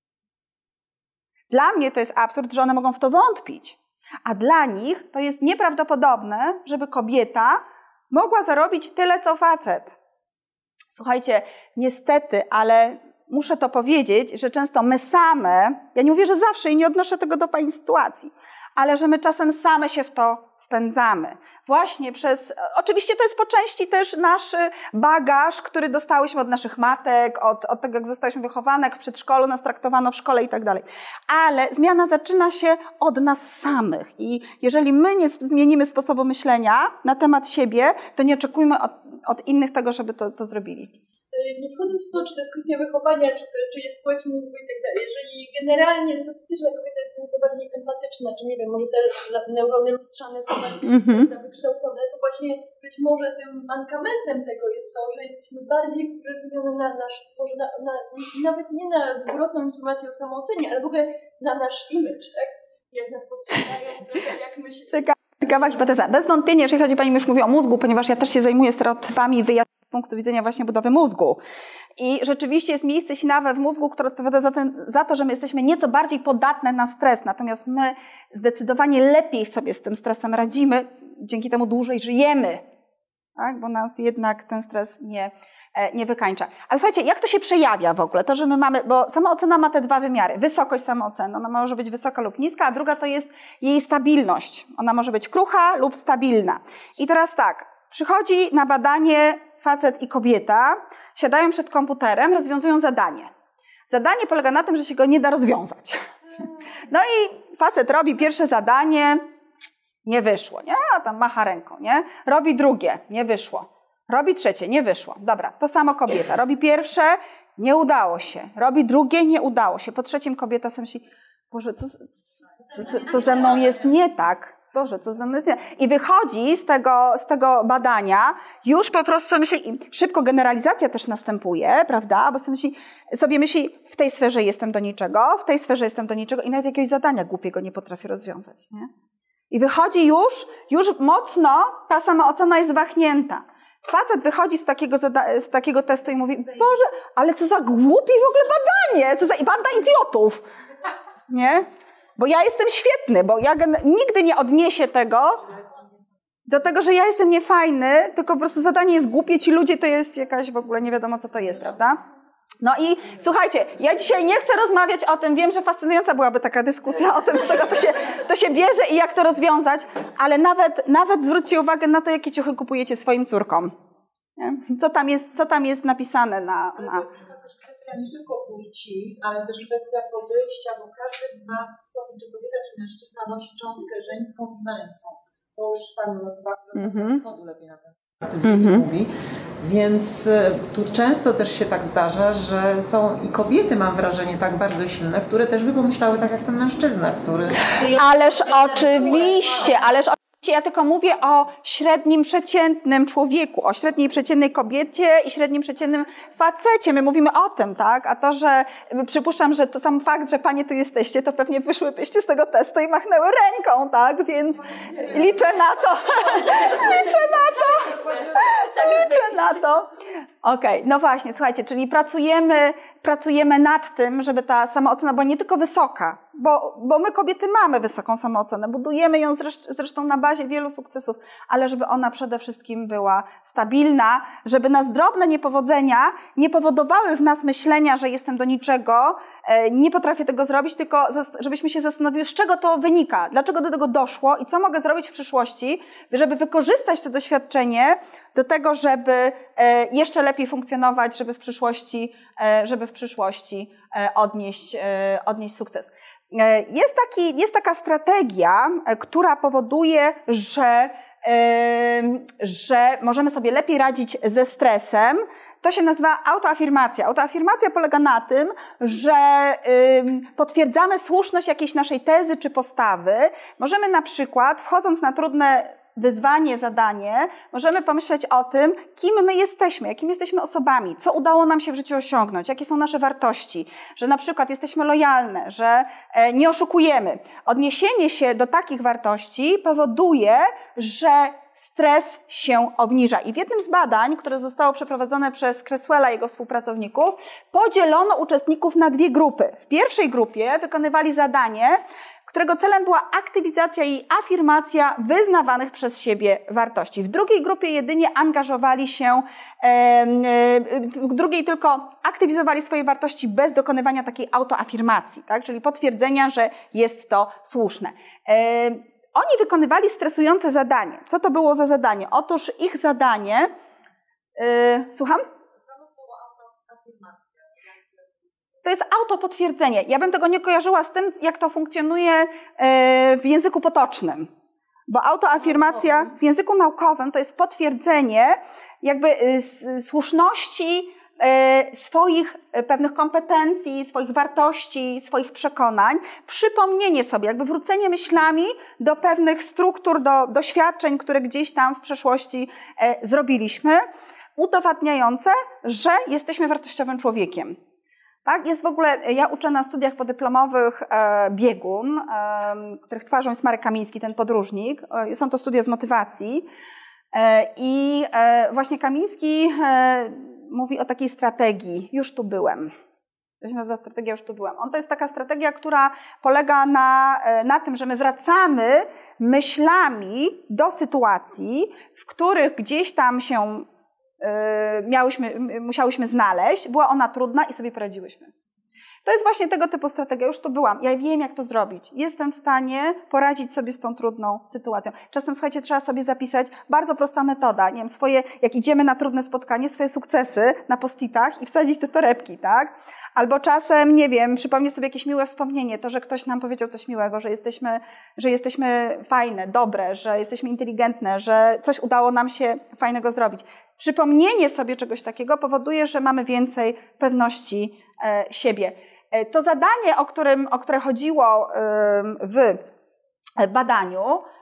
Dla mnie to jest absurd, że one mogą w to wątpić, a dla nich to jest nieprawdopodobne, żeby kobieta mogła zarobić tyle, co facet. Słuchajcie, niestety, ale muszę to powiedzieć, że często my same, ja nie mówię, że zawsze i nie odnoszę tego do pani sytuacji, ale że my czasem same się w to wpędzamy. Właśnie przez, oczywiście to jest po części też nasz bagaż, który dostałyśmy od naszych matek, od, od tego, jak zostałyśmy wychowane, jak w przedszkolu nas traktowano w szkole i tak dalej. Ale zmiana zaczyna się od nas samych i jeżeli my nie zmienimy sposobu myślenia na temat siebie, to nie oczekujmy od, od innych tego, żeby to, to zrobili. Nie wchodząc w to, czy to jest kwestia wychowania, czy, to, czy jest płeć mózgu i tak dalej, jeżeli generalnie statystyczna kobieta jest nieco bardziej empatyczna, czy nie wiem, może te neurony lustrzane są bardziej mm-hmm. wykształcone, to właśnie być może tym mankamentem tego jest to, że jesteśmy bardziej wrażliwione na nasz, może na, na, nawet nie na zwrotną informację o samoocenie, ale w ogóle na nasz image, tak? Jak nas postrzegają, jak my się... Ciekawa hipoteza. Bez wątpienia, jeżeli chodzi, pani już mówi o mózgu, ponieważ ja też się zajmuję stereotypami i wyjaśnieniami z punktu widzenia właśnie budowy mózgu. I rzeczywiście jest miejsce sinawe w mózgu, które odpowiada za, ten, za to, że my jesteśmy nieco bardziej podatne na stres, natomiast my zdecydowanie lepiej sobie z tym stresem radzimy, dzięki temu dłużej żyjemy, tak? Bo nas jednak ten stres nie, nie wykańcza. Ale słuchajcie, jak to się przejawia w ogóle? To, że my mamy, bo samoocena ma te dwa wymiary. Wysokość samooceny, ona może być wysoka lub niska, a druga to jest jej stabilność. Ona może być krucha lub stabilna. I teraz tak, przychodzi na badanie facet i kobieta, siadają przed komputerem, rozwiązują zadanie. Zadanie polega na tym, że się go nie da rozwiązać. No i facet robi pierwsze zadanie, nie wyszło, nie? A tam macha ręką, nie? Robi drugie, nie wyszło. Robi trzecie, nie wyszło. Dobra, to samo kobieta. Robi pierwsze, nie udało się. Robi drugie, nie udało się. Po trzecim kobieta sobie myśli, Boże, co, co, co ze mną jest nie tak? Boże, co za myśl. I wychodzi z tego, z tego badania, już po prostu myśli, szybko generalizacja też następuje, prawda? Bo sobie myśli, sobie myśli, w tej sferze jestem do niczego, w tej sferze jestem do niczego i nawet jakiegoś zadania głupiego nie potrafię rozwiązać, nie? I wychodzi już, już mocno ta samoocena jest wahnięta. Facet wychodzi z takiego, z takiego testu i mówi, Boże, ale co za głupi w ogóle badanie, co za i banda idiotów, nie? Bo ja jestem świetny, bo ja nigdy nie odniesie tego do tego, że ja jestem niefajny, tylko po prostu zadanie jest głupie, ci ludzie to jest jakaś w ogóle nie wiadomo co to jest, prawda? No i słuchajcie, ja dzisiaj nie chcę rozmawiać o tym, wiem, że fascynująca byłaby taka dyskusja o tym, z czego to się, to się bierze i jak to rozwiązać, ale nawet, nawet zwróćcie uwagę na to, jakie ciuchy kupujecie swoim córkom. Nie? Co tam jest, co tam jest napisane na... na... Nie tylko płci, ale też kwestia podejścia, bo każdy ma w sobie, czy kobieta, czy mężczyzna nosi cząstkę żeńską i męską. To już tam chyba mm-hmm. wschodu lepiej na ten mm-hmm. mówi. Więc tu często też się tak zdarza, że są i kobiety, mam wrażenie, tak bardzo silne, które też by pomyślały tak jak ten mężczyzna, który... Ależ oczywiście, ależ ja tylko mówię o średnim, przeciętnym człowieku, o średniej, przeciętnej kobiecie i średnim, przeciętnym facecie. My mówimy o tym, tak? A to, że przypuszczam, że to sam fakt, że panie tu jesteście, to pewnie wyszłybyście z tego testu i machnęły ręką, tak? Więc liczę na to. liczę na to. liczę na to. Okej, okay, no właśnie, słuchajcie, czyli pracujemy, pracujemy nad tym, żeby ta samoocena była nie tylko wysoka, bo, bo my kobiety mamy wysoką samoocenę, budujemy ją zresztą, zresztą na bazie wielu sukcesów, ale żeby ona przede wszystkim była stabilna, żeby nas drobne niepowodzenia nie powodowały w nas myślenia, że jestem do niczego, nie potrafię tego zrobić, tylko żebyśmy się zastanowili, z czego to wynika, dlaczego do tego doszło i co mogę zrobić w przyszłości, żeby wykorzystać to doświadczenie do tego, żeby jeszcze lepiej funkcjonować, żeby w przyszłości, żeby w przyszłości odnieść, odnieść sukces. Jest, taki, jest taka strategia, która powoduje, że, że możemy sobie lepiej radzić ze stresem. To się nazywa autoafirmacja. Autoafirmacja polega na tym, że potwierdzamy słuszność jakiejś naszej tezy czy postawy. Możemy na przykład, wchodząc na trudne wyzwanie, zadanie, możemy pomyśleć o tym, kim my jesteśmy, jakim jesteśmy osobami, co udało nam się w życiu osiągnąć, jakie są nasze wartości, że na przykład jesteśmy lojalne, że nie oszukujemy. Odniesienie się do takich wartości powoduje, że stres się obniża. I w jednym z badań, które zostało przeprowadzone przez Creswella i jego współpracowników, podzielono uczestników na dwie grupy. W pierwszej grupie wykonywali zadanie, którego celem była aktywizacja i afirmacja wyznawanych przez siebie wartości. W drugiej grupie jedynie angażowali się, w drugiej tylko aktywizowali swoje wartości bez dokonywania takiej autoafirmacji, tak? Czyli potwierdzenia, że jest to słuszne. Oni wykonywali stresujące zadanie. Co to było za zadanie? Otóż ich zadanie... Yy, słucham? Samo słowo autoafirmacja. To jest autopotwierdzenie. Ja bym tego nie kojarzyła z tym, jak to funkcjonuje w języku potocznym. Bo autoafirmacja w języku naukowym to jest potwierdzenie jakby słuszności swoich pewnych kompetencji, swoich wartości, swoich przekonań, przypomnienie sobie, jakby wrócenie myślami do pewnych struktur, do doświadczeń, które gdzieś tam w przeszłości zrobiliśmy, udowadniające, że jesteśmy wartościowym człowiekiem. Tak? Jest w ogóle, ja uczę na studiach podyplomowych e, biegun, e, których twarzą jest Marek Kamiński, ten podróżnik. E, są to studia z motywacji. E, I e, właśnie Kamiński e, mówi o takiej strategii, już tu byłem. To się nazywa strategia, już tu byłem. On to jest taka strategia, która polega na, na tym, że my wracamy myślami do sytuacji, w których gdzieś tam się Miałyśmy, musiałyśmy znaleźć, była ona trudna i sobie poradziłyśmy. To jest właśnie tego typu strategia. Już tu byłam, ja wiem, jak to zrobić. Jestem w stanie poradzić sobie z tą trudną sytuacją. Czasem, słuchajcie, trzeba sobie zapisać, bardzo prosta metoda, nie wiem, swoje, jak idziemy na trudne spotkanie, swoje sukcesy na post-itach i wsadzić do torebki, tak? Albo czasem, nie wiem, przypomnieć sobie jakieś miłe wspomnienie, to, że ktoś nam powiedział coś miłego, że jesteśmy, że jesteśmy fajne, dobre, że jesteśmy inteligentne, że coś udało nam się fajnego zrobić. Przypomnienie sobie czegoś takiego powoduje, że mamy więcej pewności siebie. To zadanie, o, którym, o które chodziło w badaniu,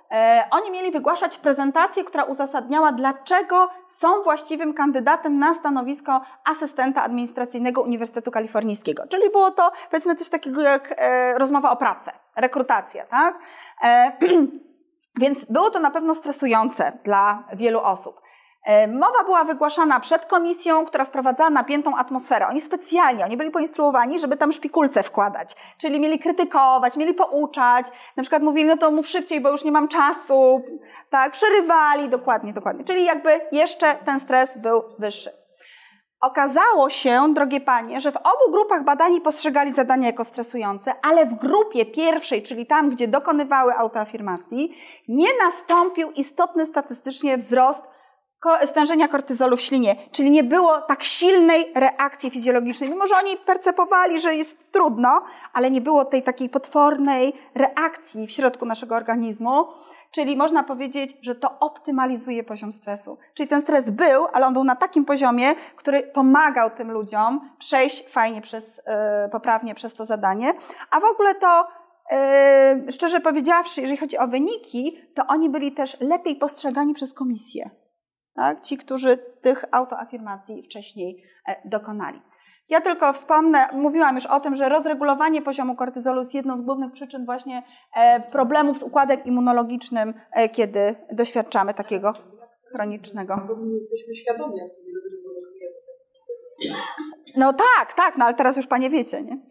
Oni mieli wygłaszać prezentację, która uzasadniała, dlaczego są właściwym kandydatem na stanowisko asystenta administracyjnego Uniwersytetu Kalifornijskiego. Czyli było to, powiedzmy, coś takiego jak rozmowa o pracę, rekrutacja, tak? Więc było to na pewno stresujące dla wielu osób. Mowa była wygłaszana przed komisją, która wprowadzała napiętą atmosferę. Oni specjalnie, oni byli poinstruowani, żeby tam szpikulce wkładać. Czyli mieli krytykować, mieli pouczać. Na przykład mówili, no to mów szybciej, bo już nie mam czasu. Tak, przerywali, dokładnie, dokładnie. Czyli jakby jeszcze ten stres był wyższy. Okazało się, drogie panie, że w obu grupach badani postrzegali zadania jako stresujące, ale w grupie pierwszej, czyli tam, gdzie dokonywały autoafirmacji, nie nastąpił istotny statystycznie wzrost stężenia kortyzolu w ślinie, czyli nie było tak silnej reakcji fizjologicznej. Mimo że oni percepowali, że jest trudno, ale nie było tej takiej potwornej reakcji w środku naszego organizmu, czyli można powiedzieć, że to optymalizuje poziom stresu. Czyli ten stres był, ale on był na takim poziomie, który pomagał tym ludziom przejść fajnie, przez, yy, poprawnie przez to zadanie, a w ogóle to yy, szczerze powiedziawszy, jeżeli chodzi o wyniki, to oni byli też lepiej postrzegani przez komisję. Tak? Ci, którzy tych autoafirmacji wcześniej dokonali. Ja tylko wspomnę, mówiłam już o tym, że rozregulowanie poziomu kortyzolu jest jedną z głównych przyczyn właśnie problemów z układem immunologicznym, kiedy doświadczamy takiego chronicznego. Nie jesteśmy świadomi, jak sobie rozregulujemy. No tak, tak, no ale teraz już panie wiecie, nie?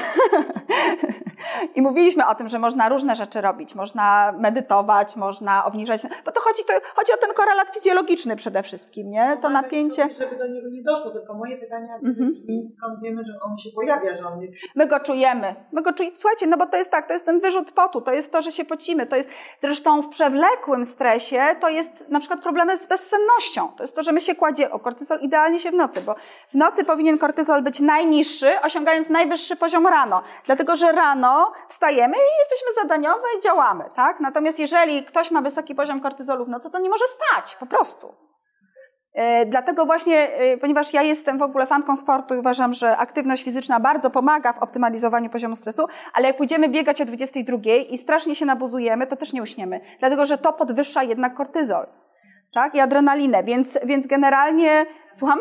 I mówiliśmy o tym, że można różne rzeczy robić, można medytować, można obniżać, bo to chodzi, to chodzi o ten korelat fizjologiczny przede wszystkim, nie? To napięcie. Sobie, żeby do niego nie doszło, tylko moje pytania mm-hmm. brzmi, skąd wiemy, że on się pojawia, że on jest... My go czujemy, my go czujemy, słuchajcie, no bo to jest tak, to jest ten wyrzut potu, to jest to, że się pocimy, to jest zresztą w przewlekłym stresie, to jest na przykład problemy z bezsennością, to jest to, że my się kładzie, o kortyzol idealnie się w nocy, bo w nocy powinien kortyzol być najniższy, osiągając najwyższy poziom rano, dlatego, że rano wstajemy i jesteśmy zadaniowe i działamy, tak? Natomiast jeżeli ktoś ma wysoki poziom kortyzolu w nocy, to nie może spać, po prostu. Yy, dlatego właśnie, yy, ponieważ ja jestem w ogóle fanką sportu i uważam, że aktywność fizyczna bardzo pomaga w optymalizowaniu poziomu stresu, ale jak pójdziemy biegać o dwudziestej drugiej i strasznie się nabuzujemy, to też nie uśniemy, dlatego, że to podwyższa jednak kortyzol, tak? I adrenalinę, więc, więc generalnie... Słucham?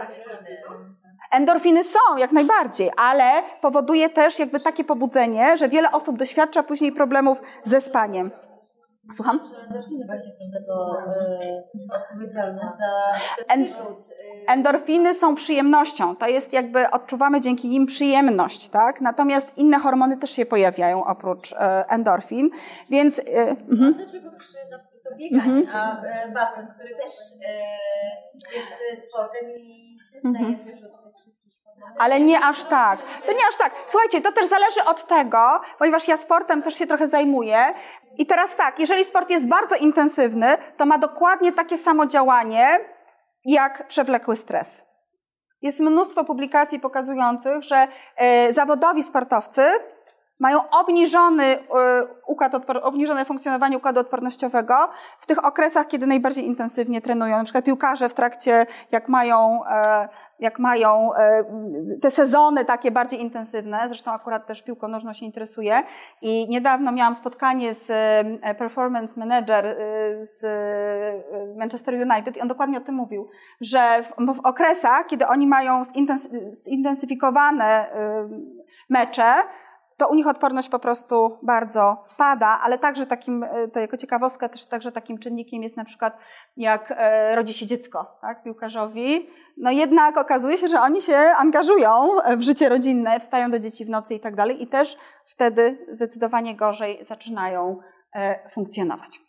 Endorfiny są, jak najbardziej, ale powoduje też jakby takie pobudzenie, że wiele osób doświadcza później problemów ze spaniem. Słucham? Endorfiny właśnie są za to e, odpowiedzialne, za, za wyrzut. Endorfiny są przyjemnością, to jest jakby, odczuwamy dzięki nim przyjemność, tak? Natomiast inne hormony też się pojawiają oprócz e, endorfin, więc... E, mhm. Dlaczego przy to bieganie, mhm. a e, basen, który też e, jest sportem i daje mhm. wyrzut tych wszystkich hormonów? Ale nie aż tak. To nie aż tak. Słuchajcie, to też zależy od tego, ponieważ ja sportem też się trochę zajmuję. I teraz tak, jeżeli sport jest bardzo intensywny, to ma dokładnie takie samo działanie, jak przewlekły stres. Jest mnóstwo publikacji pokazujących, że y, zawodowi sportowcy mają obniżony y, układ odpor- obniżone funkcjonowanie układu odpornościowego w tych okresach, kiedy najbardziej intensywnie trenują. Na przykład piłkarze w trakcie, jak mają, y, jak mają y, te sezony takie bardziej intensywne, zresztą akurat też piłką nożną się interesuje i niedawno miałam spotkanie z y, performance manager y, z y, Manchester United i on dokładnie o tym mówił, że w, w okresach, kiedy oni mają zintens- zintensyfikowane y, mecze, to u nich odporność po prostu bardzo spada, ale także takim, to jako ciekawostka, też także takim czynnikiem jest na przykład jak rodzi się dziecko, tak, piłkarzowi. No jednak okazuje się, że oni się angażują w życie rodzinne, wstają do dzieci w nocy i tak dalej i też wtedy zdecydowanie gorzej zaczynają funkcjonować.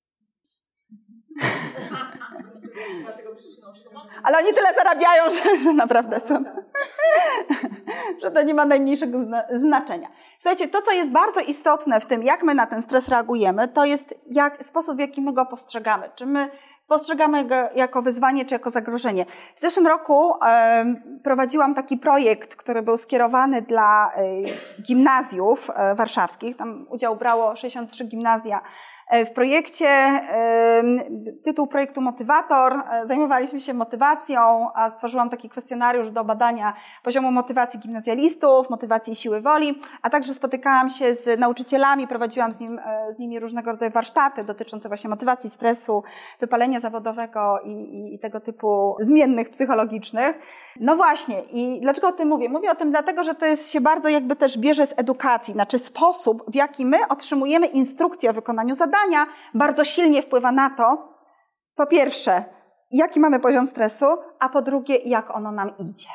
Ale oni tyle zarabiają, że, że naprawdę są, że to nie ma najmniejszego znaczenia. Słuchajcie, to co jest bardzo istotne w tym, jak my na ten stres reagujemy, to jest jak, sposób, w jaki my go postrzegamy. Czy my postrzegamy go jako wyzwanie czy jako zagrożenie. W zeszłym roku e, prowadziłam taki projekt, który był skierowany dla e, gimnazjów e, warszawskich. Tam udział brało sześćdziesiąt trzy gimnazja. W projekcie, tytuł projektu Motywator, zajmowaliśmy się motywacją, a stworzyłam taki kwestionariusz do badania poziomu motywacji gimnazjalistów, motywacji i siły woli, a także spotykałam się z nauczycielami, prowadziłam z, nim, z nimi różnego rodzaju warsztaty dotyczące właśnie motywacji, stresu, wypalenia zawodowego i, i, i tego typu zmiennych psychologicznych. No właśnie, i dlaczego o tym mówię? Mówię o tym dlatego, że to jest, się bardzo jakby też bierze z edukacji, znaczy sposób, w jaki my otrzymujemy instrukcję o wykonaniu zadania, bardzo silnie wpływa na to, po pierwsze, jaki mamy poziom stresu, a po drugie, jak ono nam idzie.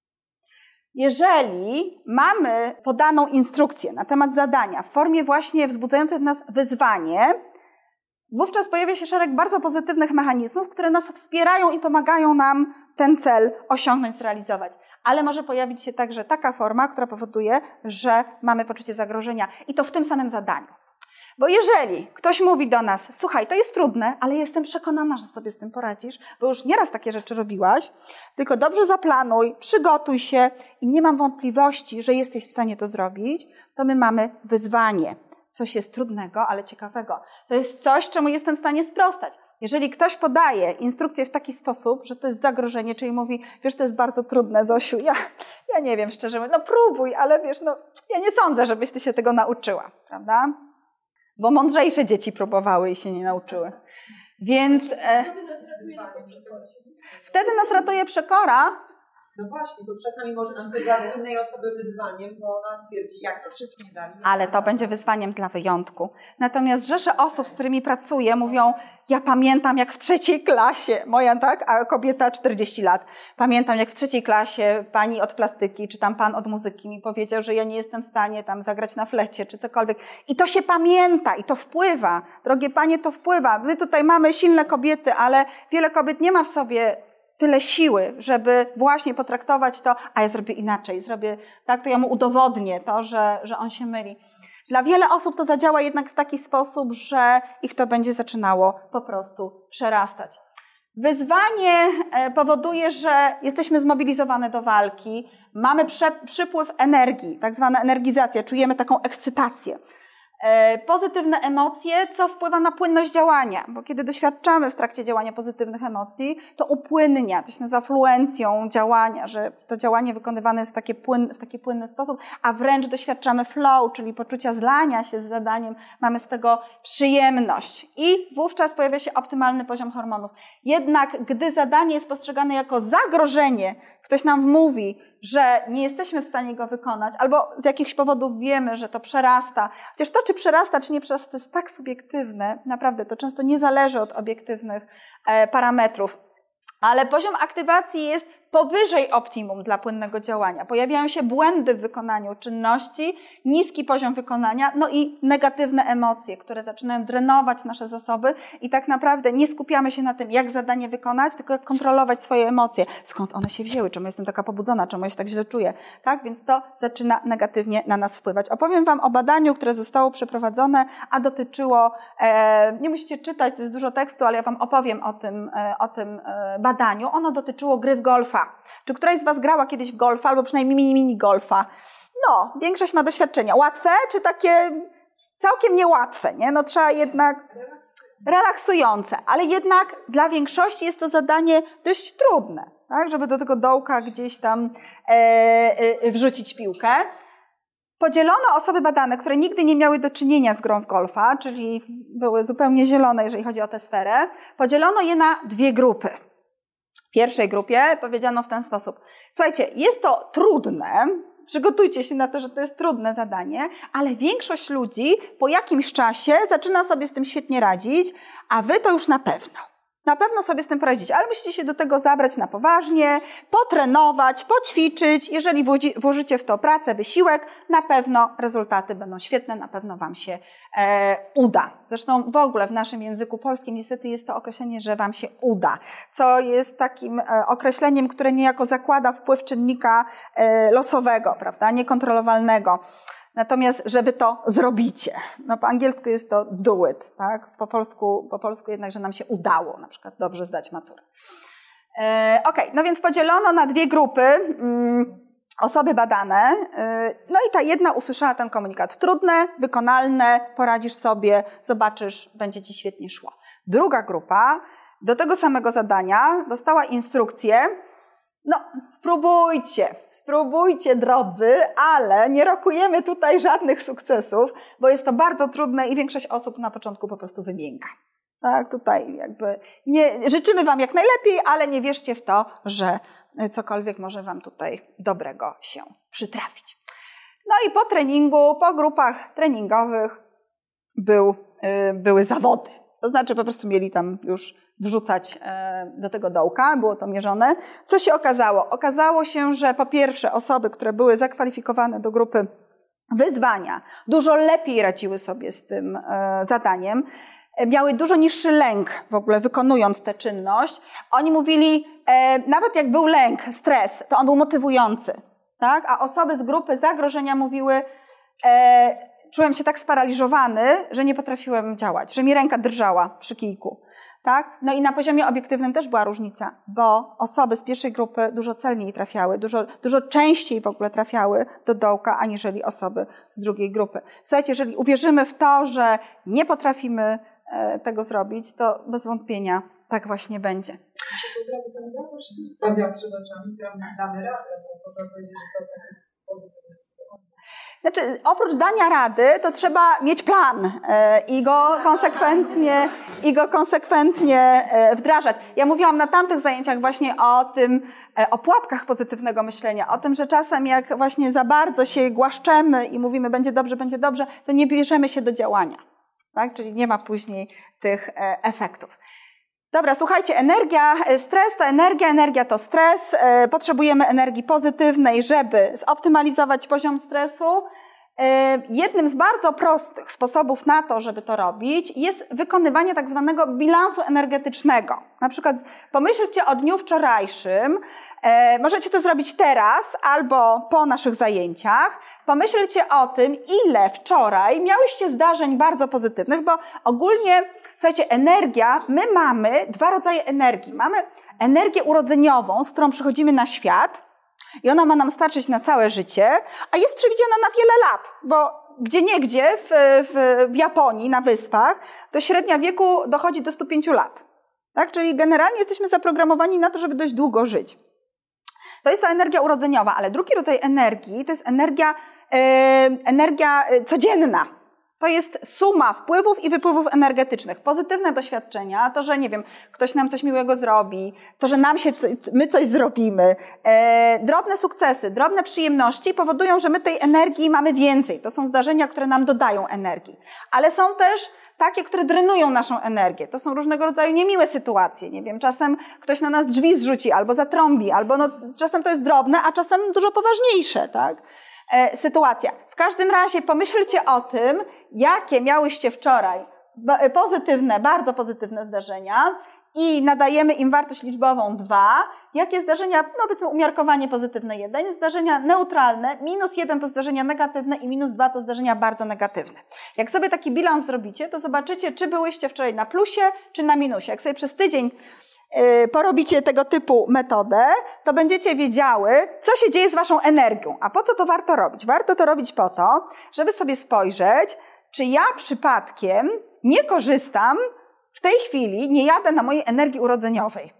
Jeżeli mamy podaną instrukcję na temat zadania w formie właśnie wzbudzającej w nas wyzwanie, wówczas pojawia się szereg bardzo pozytywnych mechanizmów, które nas wspierają i pomagają nam ten cel osiągnąć, zrealizować. Ale może pojawić się także taka forma, która powoduje, że mamy poczucie zagrożenia i to w tym samym zadaniu. Bo jeżeli ktoś mówi do nas, słuchaj, to jest trudne, ale jestem przekonana, że sobie z tym poradzisz, bo już nieraz takie rzeczy robiłaś, tylko dobrze zaplanuj, przygotuj się i nie mam wątpliwości, że jesteś w stanie to zrobić, to my mamy wyzwanie. Coś jest trudnego, ale ciekawego. To jest coś, czemu jestem w stanie sprostać. Jeżeli ktoś podaje instrukcję w taki sposób, że to jest zagrożenie, czyli mówi, wiesz, to jest bardzo trudne, Zosiu, ja, ja nie wiem, szczerze mówiąc, no próbuj, ale wiesz, no ja nie sądzę, żebyś ty się tego nauczyła, prawda? Bo mądrzejsze dzieci próbowały i się nie nauczyły. Więc e, wtedy nas ratuje przekora. No właśnie, bo czasami może nas być dla innej osoby wyzwaniem, bo ona stwierdzi, jak to wszyscy nie dali. Ale to będzie wyzwaniem dla wyjątku. Natomiast rzesze osób, z którymi pracuję, mówią, ja pamiętam jak w trzeciej klasie, moja tak, a kobieta czterdzieści lat, pamiętam jak w trzeciej klasie pani od plastyki, czy tam pan od muzyki mi powiedział, że ja nie jestem w stanie tam zagrać na flecie, czy cokolwiek. I to się pamięta, i to wpływa. Drogie panie, to wpływa. My tutaj mamy silne kobiety, ale wiele kobiet nie ma w sobie tyle siły, żeby właśnie potraktować to, a ja zrobię inaczej, zrobię tak, to ja mu udowodnię to, że, że on się myli. Dla wiele osób to zadziała jednak w taki sposób, że ich to będzie zaczynało po prostu przerastać. Wyzwanie powoduje, że jesteśmy zmobilizowane do walki, mamy przypływ energii, tak zwana energizacja, czujemy taką ekscytację. Pozytywne emocje, co wpływa na płynność działania, bo kiedy doświadczamy w trakcie działania pozytywnych emocji, to upłynnia, to się nazywa fluencją działania, że to działanie wykonywane jest w taki, płyn, w taki płynny sposób, a wręcz doświadczamy flow, czyli poczucia zlania się z zadaniem, mamy z tego przyjemność i wówczas pojawia się optymalny poziom hormonów. Jednak gdy zadanie jest postrzegane jako zagrożenie, ktoś nam wmówi, że nie jesteśmy w stanie go wykonać, albo z jakichś powodów wiemy, że to przerasta. Chociaż to, czy przerasta, czy nie przerasta, to jest tak subiektywne, naprawdę, to często nie zależy od obiektywnych e, parametrów. Ale poziom aktywacji jest powyżej optimum dla płynnego działania. Pojawiają się błędy w wykonaniu czynności, niski poziom wykonania, no i negatywne emocje, które zaczynają drenować nasze zasoby i tak naprawdę nie skupiamy się na tym, jak zadanie wykonać, tylko jak kontrolować swoje emocje. Skąd one się wzięły? Czemu jestem taka pobudzona? Czemu ja się tak źle czuję? Tak, więc to zaczyna negatywnie na nas wpływać. Opowiem Wam o badaniu, które zostało przeprowadzone, a dotyczyło, e, nie musicie czytać, to jest dużo tekstu, ale ja Wam opowiem o tym, e, o tym e, badaniu. Ono dotyczyło gry w golfa. Czy któraś z Was grała kiedyś w golfa, albo przynajmniej mini, mini golfa? No, większość ma doświadczenia. Łatwe, czy takie całkiem niełatwe, nie? No trzeba jednak relaksujące, ale jednak dla większości jest to zadanie dość trudne, tak? Żeby do tego dołka gdzieś tam e, e, wrzucić piłkę. Podzielono osoby badane, które nigdy nie miały do czynienia z grą w golfa, czyli były zupełnie zielone, jeżeli chodzi o tę sferę. Podzielono je na dwie grupy. W pierwszej grupie powiedziano w ten sposób, słuchajcie, jest to trudne, przygotujcie się na to, że to jest trudne zadanie, ale większość ludzi po jakimś czasie zaczyna sobie z tym świetnie radzić, a wy to już na pewno. Na pewno sobie z tym poradzić, ale musicie się do tego zabrać na poważnie, potrenować, poćwiczyć. Jeżeli włożycie w to pracę, wysiłek, na pewno rezultaty będą świetne, na pewno Wam się e, uda. Zresztą w ogóle w naszym języku polskim niestety jest to określenie, że Wam się uda, co jest takim e, określeniem, które niejako zakłada wpływ czynnika e, losowego, prawda, niekontrolowalnego. Natomiast, że wy to zrobicie. No po angielsku jest to do it, tak? Po polsku, po polsku jednak, że nam się udało na przykład dobrze zdać maturę. E, Okej, okay. No więc podzielono na dwie grupy mm, osoby badane. E, no i ta jedna usłyszała ten komunikat. Trudne, wykonalne, poradzisz sobie, zobaczysz, będzie ci świetnie szło. Druga grupa do tego samego zadania dostała instrukcję. No, spróbujcie, spróbujcie, drodzy, ale nie rokujemy tutaj żadnych sukcesów, bo jest to bardzo trudne i większość osób na początku po prostu wymięka. Tak, tutaj jakby nie, życzymy wam jak najlepiej, ale nie wierzcie w to, że cokolwiek może wam tutaj dobrego się przytrafić. No i po treningu, po grupach treningowych był, były zawody. To znaczy po prostu mieli tam już wrzucać do tego dołka, było to mierzone. Co się okazało? Okazało się, że po pierwsze osoby, które były zakwalifikowane do grupy wyzwania, dużo lepiej radziły sobie z tym zadaniem, miały dużo niższy lęk w ogóle wykonując tę czynność. Oni mówili, nawet jak był lęk, stres, to on był motywujący, tak? A osoby z grupy zagrożenia mówiły, czułem się tak sparaliżowany, że nie potrafiłem działać, że mi ręka drżała przy kijku. Tak? No i na poziomie obiektywnym też była różnica, bo osoby z pierwszej grupy dużo celniej trafiały, dużo, dużo częściej w ogóle trafiały do dołka, aniżeli osoby z drugiej grupy. Słuchajcie, jeżeli uwierzymy w to, że nie potrafimy tego zrobić, to bez wątpienia tak właśnie będzie. Od razu Pani Gabor stawiam przed oczami, damy radę, co można powiedzieć, że to takie pozytywne. Znaczy, oprócz dania rady, to trzeba mieć plan i go konsekwentnie, i go konsekwentnie wdrażać. Ja mówiłam na tamtych zajęciach właśnie o tym, o pułapkach pozytywnego myślenia, o tym, że czasem jak właśnie za bardzo się głaszczemy i mówimy będzie dobrze, będzie dobrze, to nie bierzemy się do działania. Tak? Czyli nie ma później tych efektów. Dobra, słuchajcie, energia, stres to energia, energia to stres. Potrzebujemy energii pozytywnej, żeby zoptymalizować poziom stresu. Jednym z bardzo prostych sposobów na to, żeby to robić, jest wykonywanie tak zwanego bilansu energetycznego. Na przykład pomyślcie o dniu wczorajszym, możecie to zrobić teraz albo po naszych zajęciach. Pomyślcie o tym, ile wczoraj miałyście zdarzeń bardzo pozytywnych, bo ogólnie, słuchajcie, energia, my mamy dwa rodzaje energii. Mamy energię urodzeniową, z którą przychodzimy na świat i ona ma nam starczyć na całe życie, a jest przewidziana na wiele lat, bo gdzieniegdzie w, w, w Japonii, na wyspach, to średnia wieku dochodzi do stu pięciu lat. Tak? Czyli generalnie jesteśmy zaprogramowani na to, żeby dość długo żyć. To jest ta energia urodzeniowa, ale drugi rodzaj energii to jest energia, yy, energia codzienna. To jest suma wpływów i wypływów energetycznych. Pozytywne doświadczenia, to, że nie wiem, ktoś nam coś miłego zrobi, to, że nam się, my coś zrobimy. E, drobne sukcesy, drobne przyjemności powodują, że my tej energii mamy więcej. To są zdarzenia, które nam dodają energii. Ale są też takie, które drenują naszą energię. To są różnego rodzaju niemiłe sytuacje. Nie wiem, czasem ktoś na nas drzwi zrzuci albo zatrąbi, albo no, czasem to jest drobne, a czasem dużo poważniejsze, tak? E, sytuacja. W każdym razie pomyślcie o tym, jakie miałyście wczoraj pozytywne, bardzo pozytywne zdarzenia i nadajemy im wartość liczbową dwa. Jakie zdarzenia, no powiedzmy umiarkowanie pozytywne jeden, zdarzenia neutralne, minus jeden to zdarzenia negatywne i minus dwa to zdarzenia bardzo negatywne. Jak sobie taki bilans zrobicie, to zobaczycie, czy byłyście wczoraj na plusie, czy na minusie. Jak sobie przez tydzień yy, porobicie tego typu metodę, to będziecie wiedziały, co się dzieje z waszą energią. A po co to warto robić? Warto to robić po to, żeby sobie spojrzeć, czy ja przypadkiem nie korzystam w tej chwili, nie jadę na mojej energii urodzeniowej.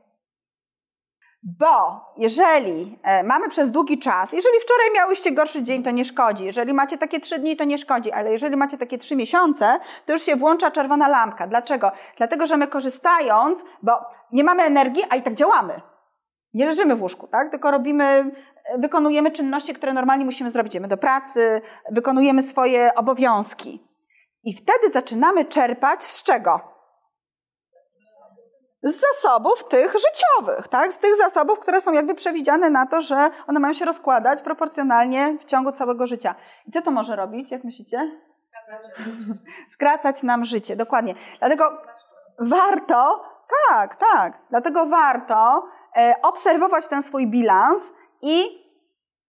Bo jeżeli mamy przez długi czas, jeżeli wczoraj miałyście gorszy dzień, to nie szkodzi. Jeżeli macie takie trzy dni, to nie szkodzi. Ale jeżeli macie takie trzy miesiące, to już się włącza czerwona lampka. Dlaczego? Dlatego, że my korzystając, bo nie mamy energii, a i tak działamy. Nie leżymy w łóżku, tak? Tylko robimy, wykonujemy czynności, które normalnie musimy zrobić. Idziemy do pracy, wykonujemy swoje obowiązki. I wtedy zaczynamy czerpać z czego? Z zasobów tych życiowych, tak? Z tych zasobów, które są jakby przewidziane na to, że one mają się rozkładać proporcjonalnie w ciągu całego życia. I co to może robić, jak myślicie? Skracać nam życie, dokładnie. Dlatego warto, tak, tak, dlatego warto obserwować ten swój bilans i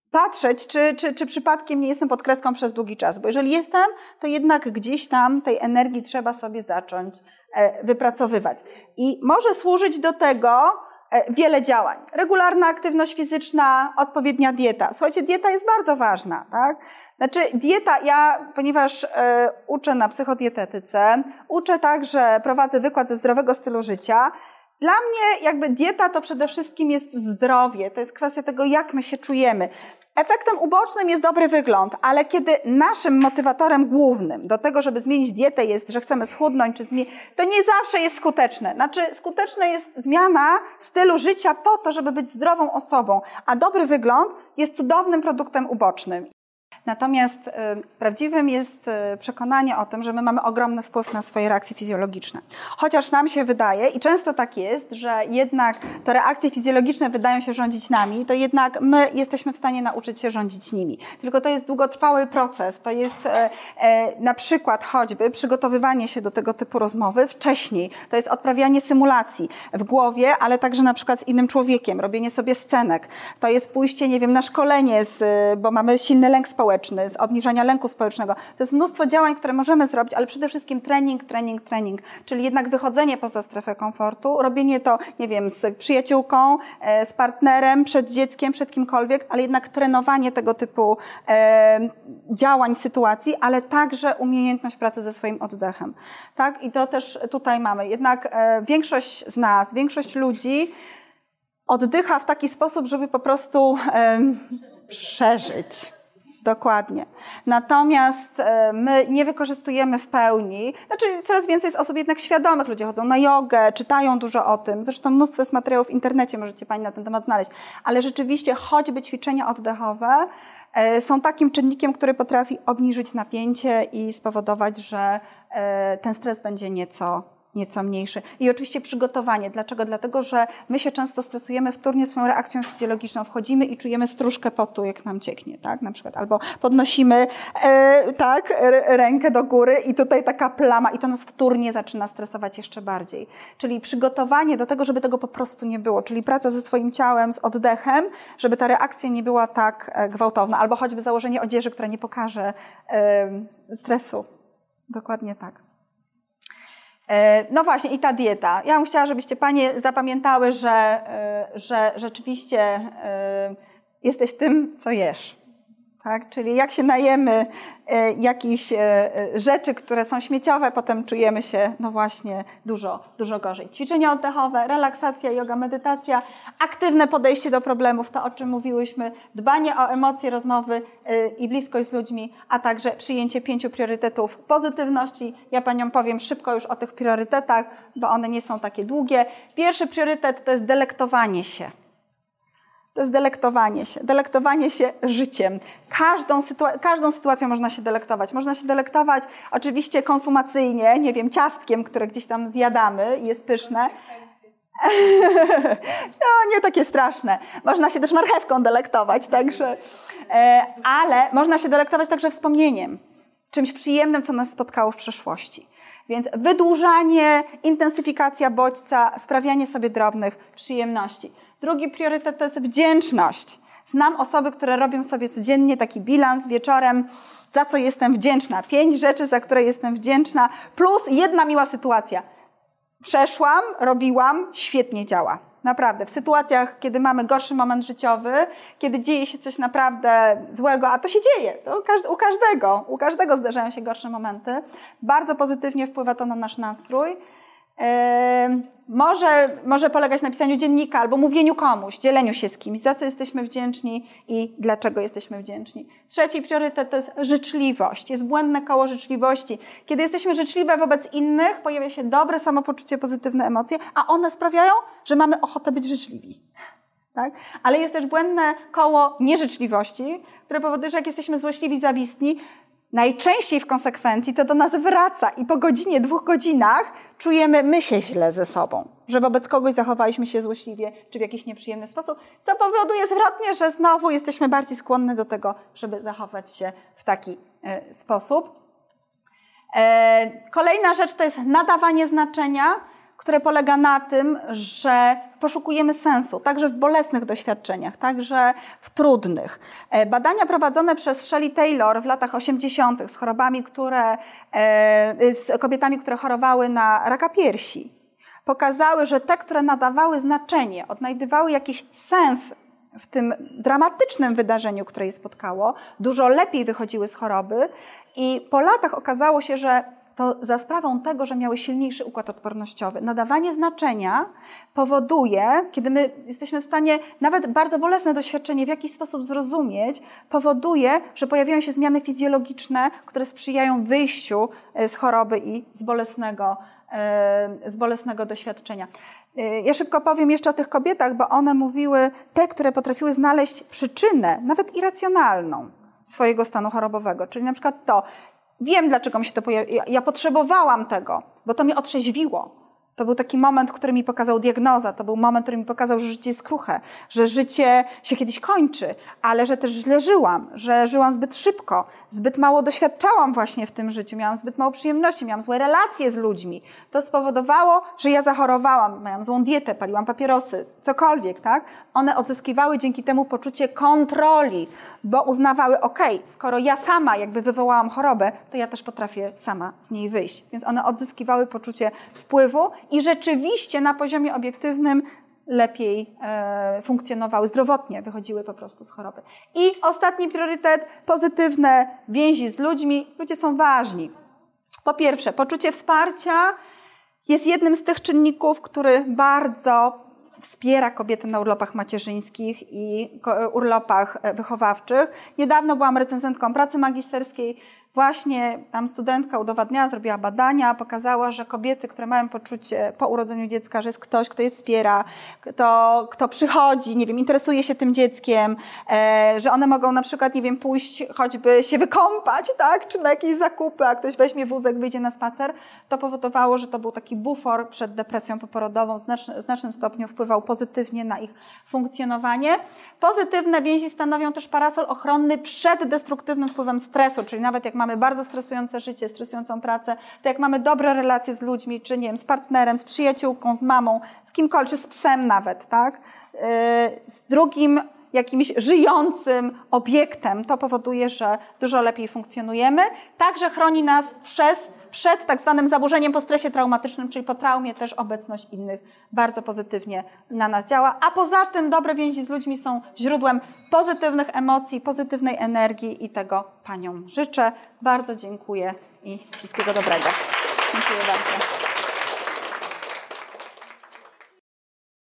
patrzeć, czy, czy, czy przypadkiem nie jestem pod kreską przez długi czas, bo jeżeli jestem, to jednak gdzieś tam tej energii trzeba sobie zacząć wypracowywać. I może służyć do tego wiele działań. Regularna aktywność fizyczna, odpowiednia dieta. Słuchajcie, dieta jest bardzo ważna, tak? Znaczy dieta, ja, ponieważ y, uczę na psychodietetyce, uczę także, prowadzę wykład ze zdrowego stylu życia. Dla mnie jakby dieta to przede wszystkim jest zdrowie, to jest kwestia tego, jak my się czujemy. Efektem ubocznym jest dobry wygląd, ale kiedy naszym motywatorem głównym do tego, żeby zmienić dietę jest, że chcemy schudnąć, czy zmienić, to nie zawsze jest skuteczne. Znaczy skuteczna jest zmiana stylu życia po to, żeby być zdrową osobą, a dobry wygląd jest cudownym produktem ubocznym. Natomiast y, prawdziwym jest y, przekonanie o tym, że my mamy ogromny wpływ na swoje reakcje fizjologiczne. Chociaż nam się wydaje, i często tak jest, że jednak te reakcje fizjologiczne wydają się rządzić nami, to jednak my jesteśmy w stanie nauczyć się rządzić nimi. Tylko to jest długotrwały proces. To jest e, e, na przykład choćby przygotowywanie się do tego typu rozmowy wcześniej. To jest odprawianie symulacji w głowie, ale także na przykład z innym człowiekiem, robienie sobie scenek. To jest pójście, nie wiem, na szkolenie, z, bo mamy silny lęk społeczny, z obniżania lęku społecznego. To jest mnóstwo działań, które możemy zrobić, ale przede wszystkim trening, trening, trening. Czyli jednak wychodzenie poza strefę komfortu, robienie to, nie wiem, z przyjaciółką, z partnerem, przed dzieckiem, przed kimkolwiek, ale jednak trenowanie tego typu e, działań, sytuacji, ale także umiejętność pracy ze swoim oddechem. Tak? I to też tutaj mamy. Jednak e, większość z nas, większość ludzi oddycha w taki sposób, żeby po prostu e, przeżyć. Dokładnie. Natomiast my nie wykorzystujemy w pełni, znaczy coraz więcej jest osób jednak świadomych, ludzie chodzą na jogę, czytają dużo o tym, zresztą mnóstwo jest materiałów w internecie, możecie Pani na ten temat znaleźć, ale rzeczywiście choćby ćwiczenia oddechowe są takim czynnikiem, który potrafi obniżyć napięcie i spowodować, że ten stres będzie nieco nieco mniejszy. I oczywiście przygotowanie. Dlaczego? Dlatego, że my się często stresujemy wtórnie swoją reakcją fizjologiczną. Wchodzimy i czujemy stróżkę potu, jak nam cieknie, tak? Na przykład. Albo podnosimy e, tak, rękę do góry i tutaj taka plama i to nas wtórnie zaczyna stresować jeszcze bardziej. Czyli przygotowanie do tego, żeby tego po prostu nie było. Czyli praca ze swoim ciałem, z oddechem, żeby ta reakcja nie była tak gwałtowna. Albo choćby założenie odzieży, która nie pokaże e, stresu. Dokładnie tak. No właśnie, i ta dieta. Ja bym chciała, żebyście Panie zapamiętały, że, że rzeczywiście jesteś tym, co jesz. Tak? Czyli jak się najemy jakichś rzeczy, które są śmieciowe, potem czujemy się, no właśnie, dużo, dużo gorzej. Ćwiczenia oddechowe, relaksacja, yoga, medytacja, aktywne podejście do problemów, to o czym mówiłyśmy, dbanie o emocje, rozmowy i bliskość z ludźmi, a także przyjęcie pięciu priorytetów pozytywności. Ja Paniom powiem szybko już o tych priorytetach, bo one nie są takie długie. Pierwszy priorytet to jest delektowanie się. To jest delektowanie się. Delektowanie się życiem. Każdą, sytua- każdą sytuacją można się delektować. Można się delektować oczywiście konsumacyjnie, nie wiem, ciastkiem, które gdzieś tam zjadamy i jest pyszne. No, nie takie straszne. Można się też marchewką delektować, także, ale można się delektować także wspomnieniem. Czymś przyjemnym, co nas spotkało w przeszłości. Więc wydłużanie, intensyfikacja bodźca, sprawianie sobie drobnych przyjemności. Drugi priorytet to jest wdzięczność. Znam osoby, które robią sobie codziennie taki bilans wieczorem, za co jestem wdzięczna. Pięć rzeczy, za które jestem wdzięczna, plus jedna miła sytuacja. Przeszłam, robiłam, świetnie działa. Naprawdę. W sytuacjach, kiedy mamy gorszy moment życiowy, kiedy dzieje się coś naprawdę złego, a to się dzieje, to u każdego, u każdego zdarzają się gorsze momenty, bardzo pozytywnie wpływa to na nasz nastrój. Yy, może, może polegać na pisaniu dziennika albo mówieniu komuś, dzieleniu się z kimś, za co jesteśmy wdzięczni i dlaczego jesteśmy wdzięczni. Trzeci priorytet to jest życzliwość, jest błędne koło życzliwości. Kiedy jesteśmy życzliwe wobec innych, pojawia się dobre samopoczucie, pozytywne emocje, a one sprawiają, że mamy ochotę być życzliwi. Tak? Ale jest też błędne koło nieżyczliwości, które powoduje, że jak jesteśmy złośliwi, zawistni, najczęściej w konsekwencji to do nas wraca i po godzinie, dwóch godzinach czujemy my się źle ze sobą, że wobec kogoś zachowaliśmy się złośliwie czy w jakiś nieprzyjemny sposób, co powoduje zwrotnie, że znowu jesteśmy bardziej skłonne do tego, żeby zachować się w taki e, sposób. E, kolejna rzecz to jest nadawanie znaczenia, które polega na tym, że poszukujemy sensu, także w bolesnych doświadczeniach, także w trudnych. Badania prowadzone przez Shelley Taylor w latach osiemdziesiątych z chorobami, które, z kobietami, które chorowały na raka piersi, pokazały, że te, które nadawały znaczenie, odnajdywały jakiś sens w tym dramatycznym wydarzeniu, które je spotkało, dużo lepiej wychodziły z choroby i po latach okazało się, że to za sprawą tego, że miały silniejszy układ odpornościowy. Nadawanie znaczenia powoduje, kiedy my jesteśmy w stanie nawet bardzo bolesne doświadczenie w jakiś sposób zrozumieć, powoduje, że pojawiają się zmiany fizjologiczne, które sprzyjają wyjściu z choroby i z bolesnego, z bolesnego doświadczenia. Ja szybko powiem jeszcze o tych kobietach, bo one mówiły, te, które potrafiły znaleźć przyczynę, nawet irracjonalną swojego stanu chorobowego, czyli na przykład to, wiem, dlaczego mi się to pojawiło. Ja potrzebowałam tego, bo to mnie otrzeźwiło. To był taki moment, który mi pokazał diagnoza. To był moment, który mi pokazał, że życie jest kruche, że życie się kiedyś kończy, ale że też źle żyłam, że żyłam zbyt szybko, zbyt mało doświadczałam właśnie w tym życiu, miałam zbyt mało przyjemności, miałam złe relacje z ludźmi. To spowodowało, że ja zachorowałam, miałam złą dietę, paliłam papierosy, cokolwiek, tak? One odzyskiwały dzięki temu poczucie kontroli, bo uznawały, okej, skoro ja sama jakby wywołałam chorobę, to ja też potrafię sama z niej wyjść. Więc one odzyskiwały poczucie wpływu i rzeczywiście na poziomie obiektywnym lepiej e, funkcjonowały, zdrowotnie wychodziły po prostu z choroby. I ostatni priorytet, pozytywne więzi z ludźmi. Ludzie są ważni. Po pierwsze, poczucie wsparcia jest jednym z tych czynników, który bardzo wspiera kobiety na urlopach macierzyńskich i urlopach wychowawczych. Niedawno byłam recenzentką pracy magisterskiej. Właśnie tam studentka udowadniała, zrobiła badania, pokazała, że kobiety, które mają poczucie po urodzeniu dziecka, że jest ktoś, kto je wspiera, kto, kto przychodzi, nie wiem, interesuje się tym dzieckiem, e, że one mogą na przykład, nie wiem, pójść choćby się wykąpać, tak, czy na jakieś zakupy, a ktoś weźmie wózek, wyjdzie na spacer, to powodowało, że to był taki bufor przed depresją poporodową, w znacznym, znacznym stopniu wpływał pozytywnie na ich funkcjonowanie. Pozytywne więzi stanowią też parasol ochronny przed destruktywnym wpływem stresu, czyli nawet jak mamy bardzo stresujące życie, stresującą pracę, to jak mamy dobre relacje z ludźmi, czy nie wiem, z partnerem, z przyjaciółką, z mamą, z kimkolwiek, czy z psem nawet, tak? Yy, z drugim jakimś żyjącym obiektem, to powoduje, że dużo lepiej funkcjonujemy. Także chroni nas przez przed tak zwanym zaburzeniem po stresie traumatycznym, czyli po traumie też obecność innych bardzo pozytywnie na nas działa. A poza tym dobre więzi z ludźmi są źródłem pozytywnych emocji, pozytywnej energii i tego Paniom życzę. Bardzo dziękuję i wszystkiego dobrego. Dziękuję bardzo.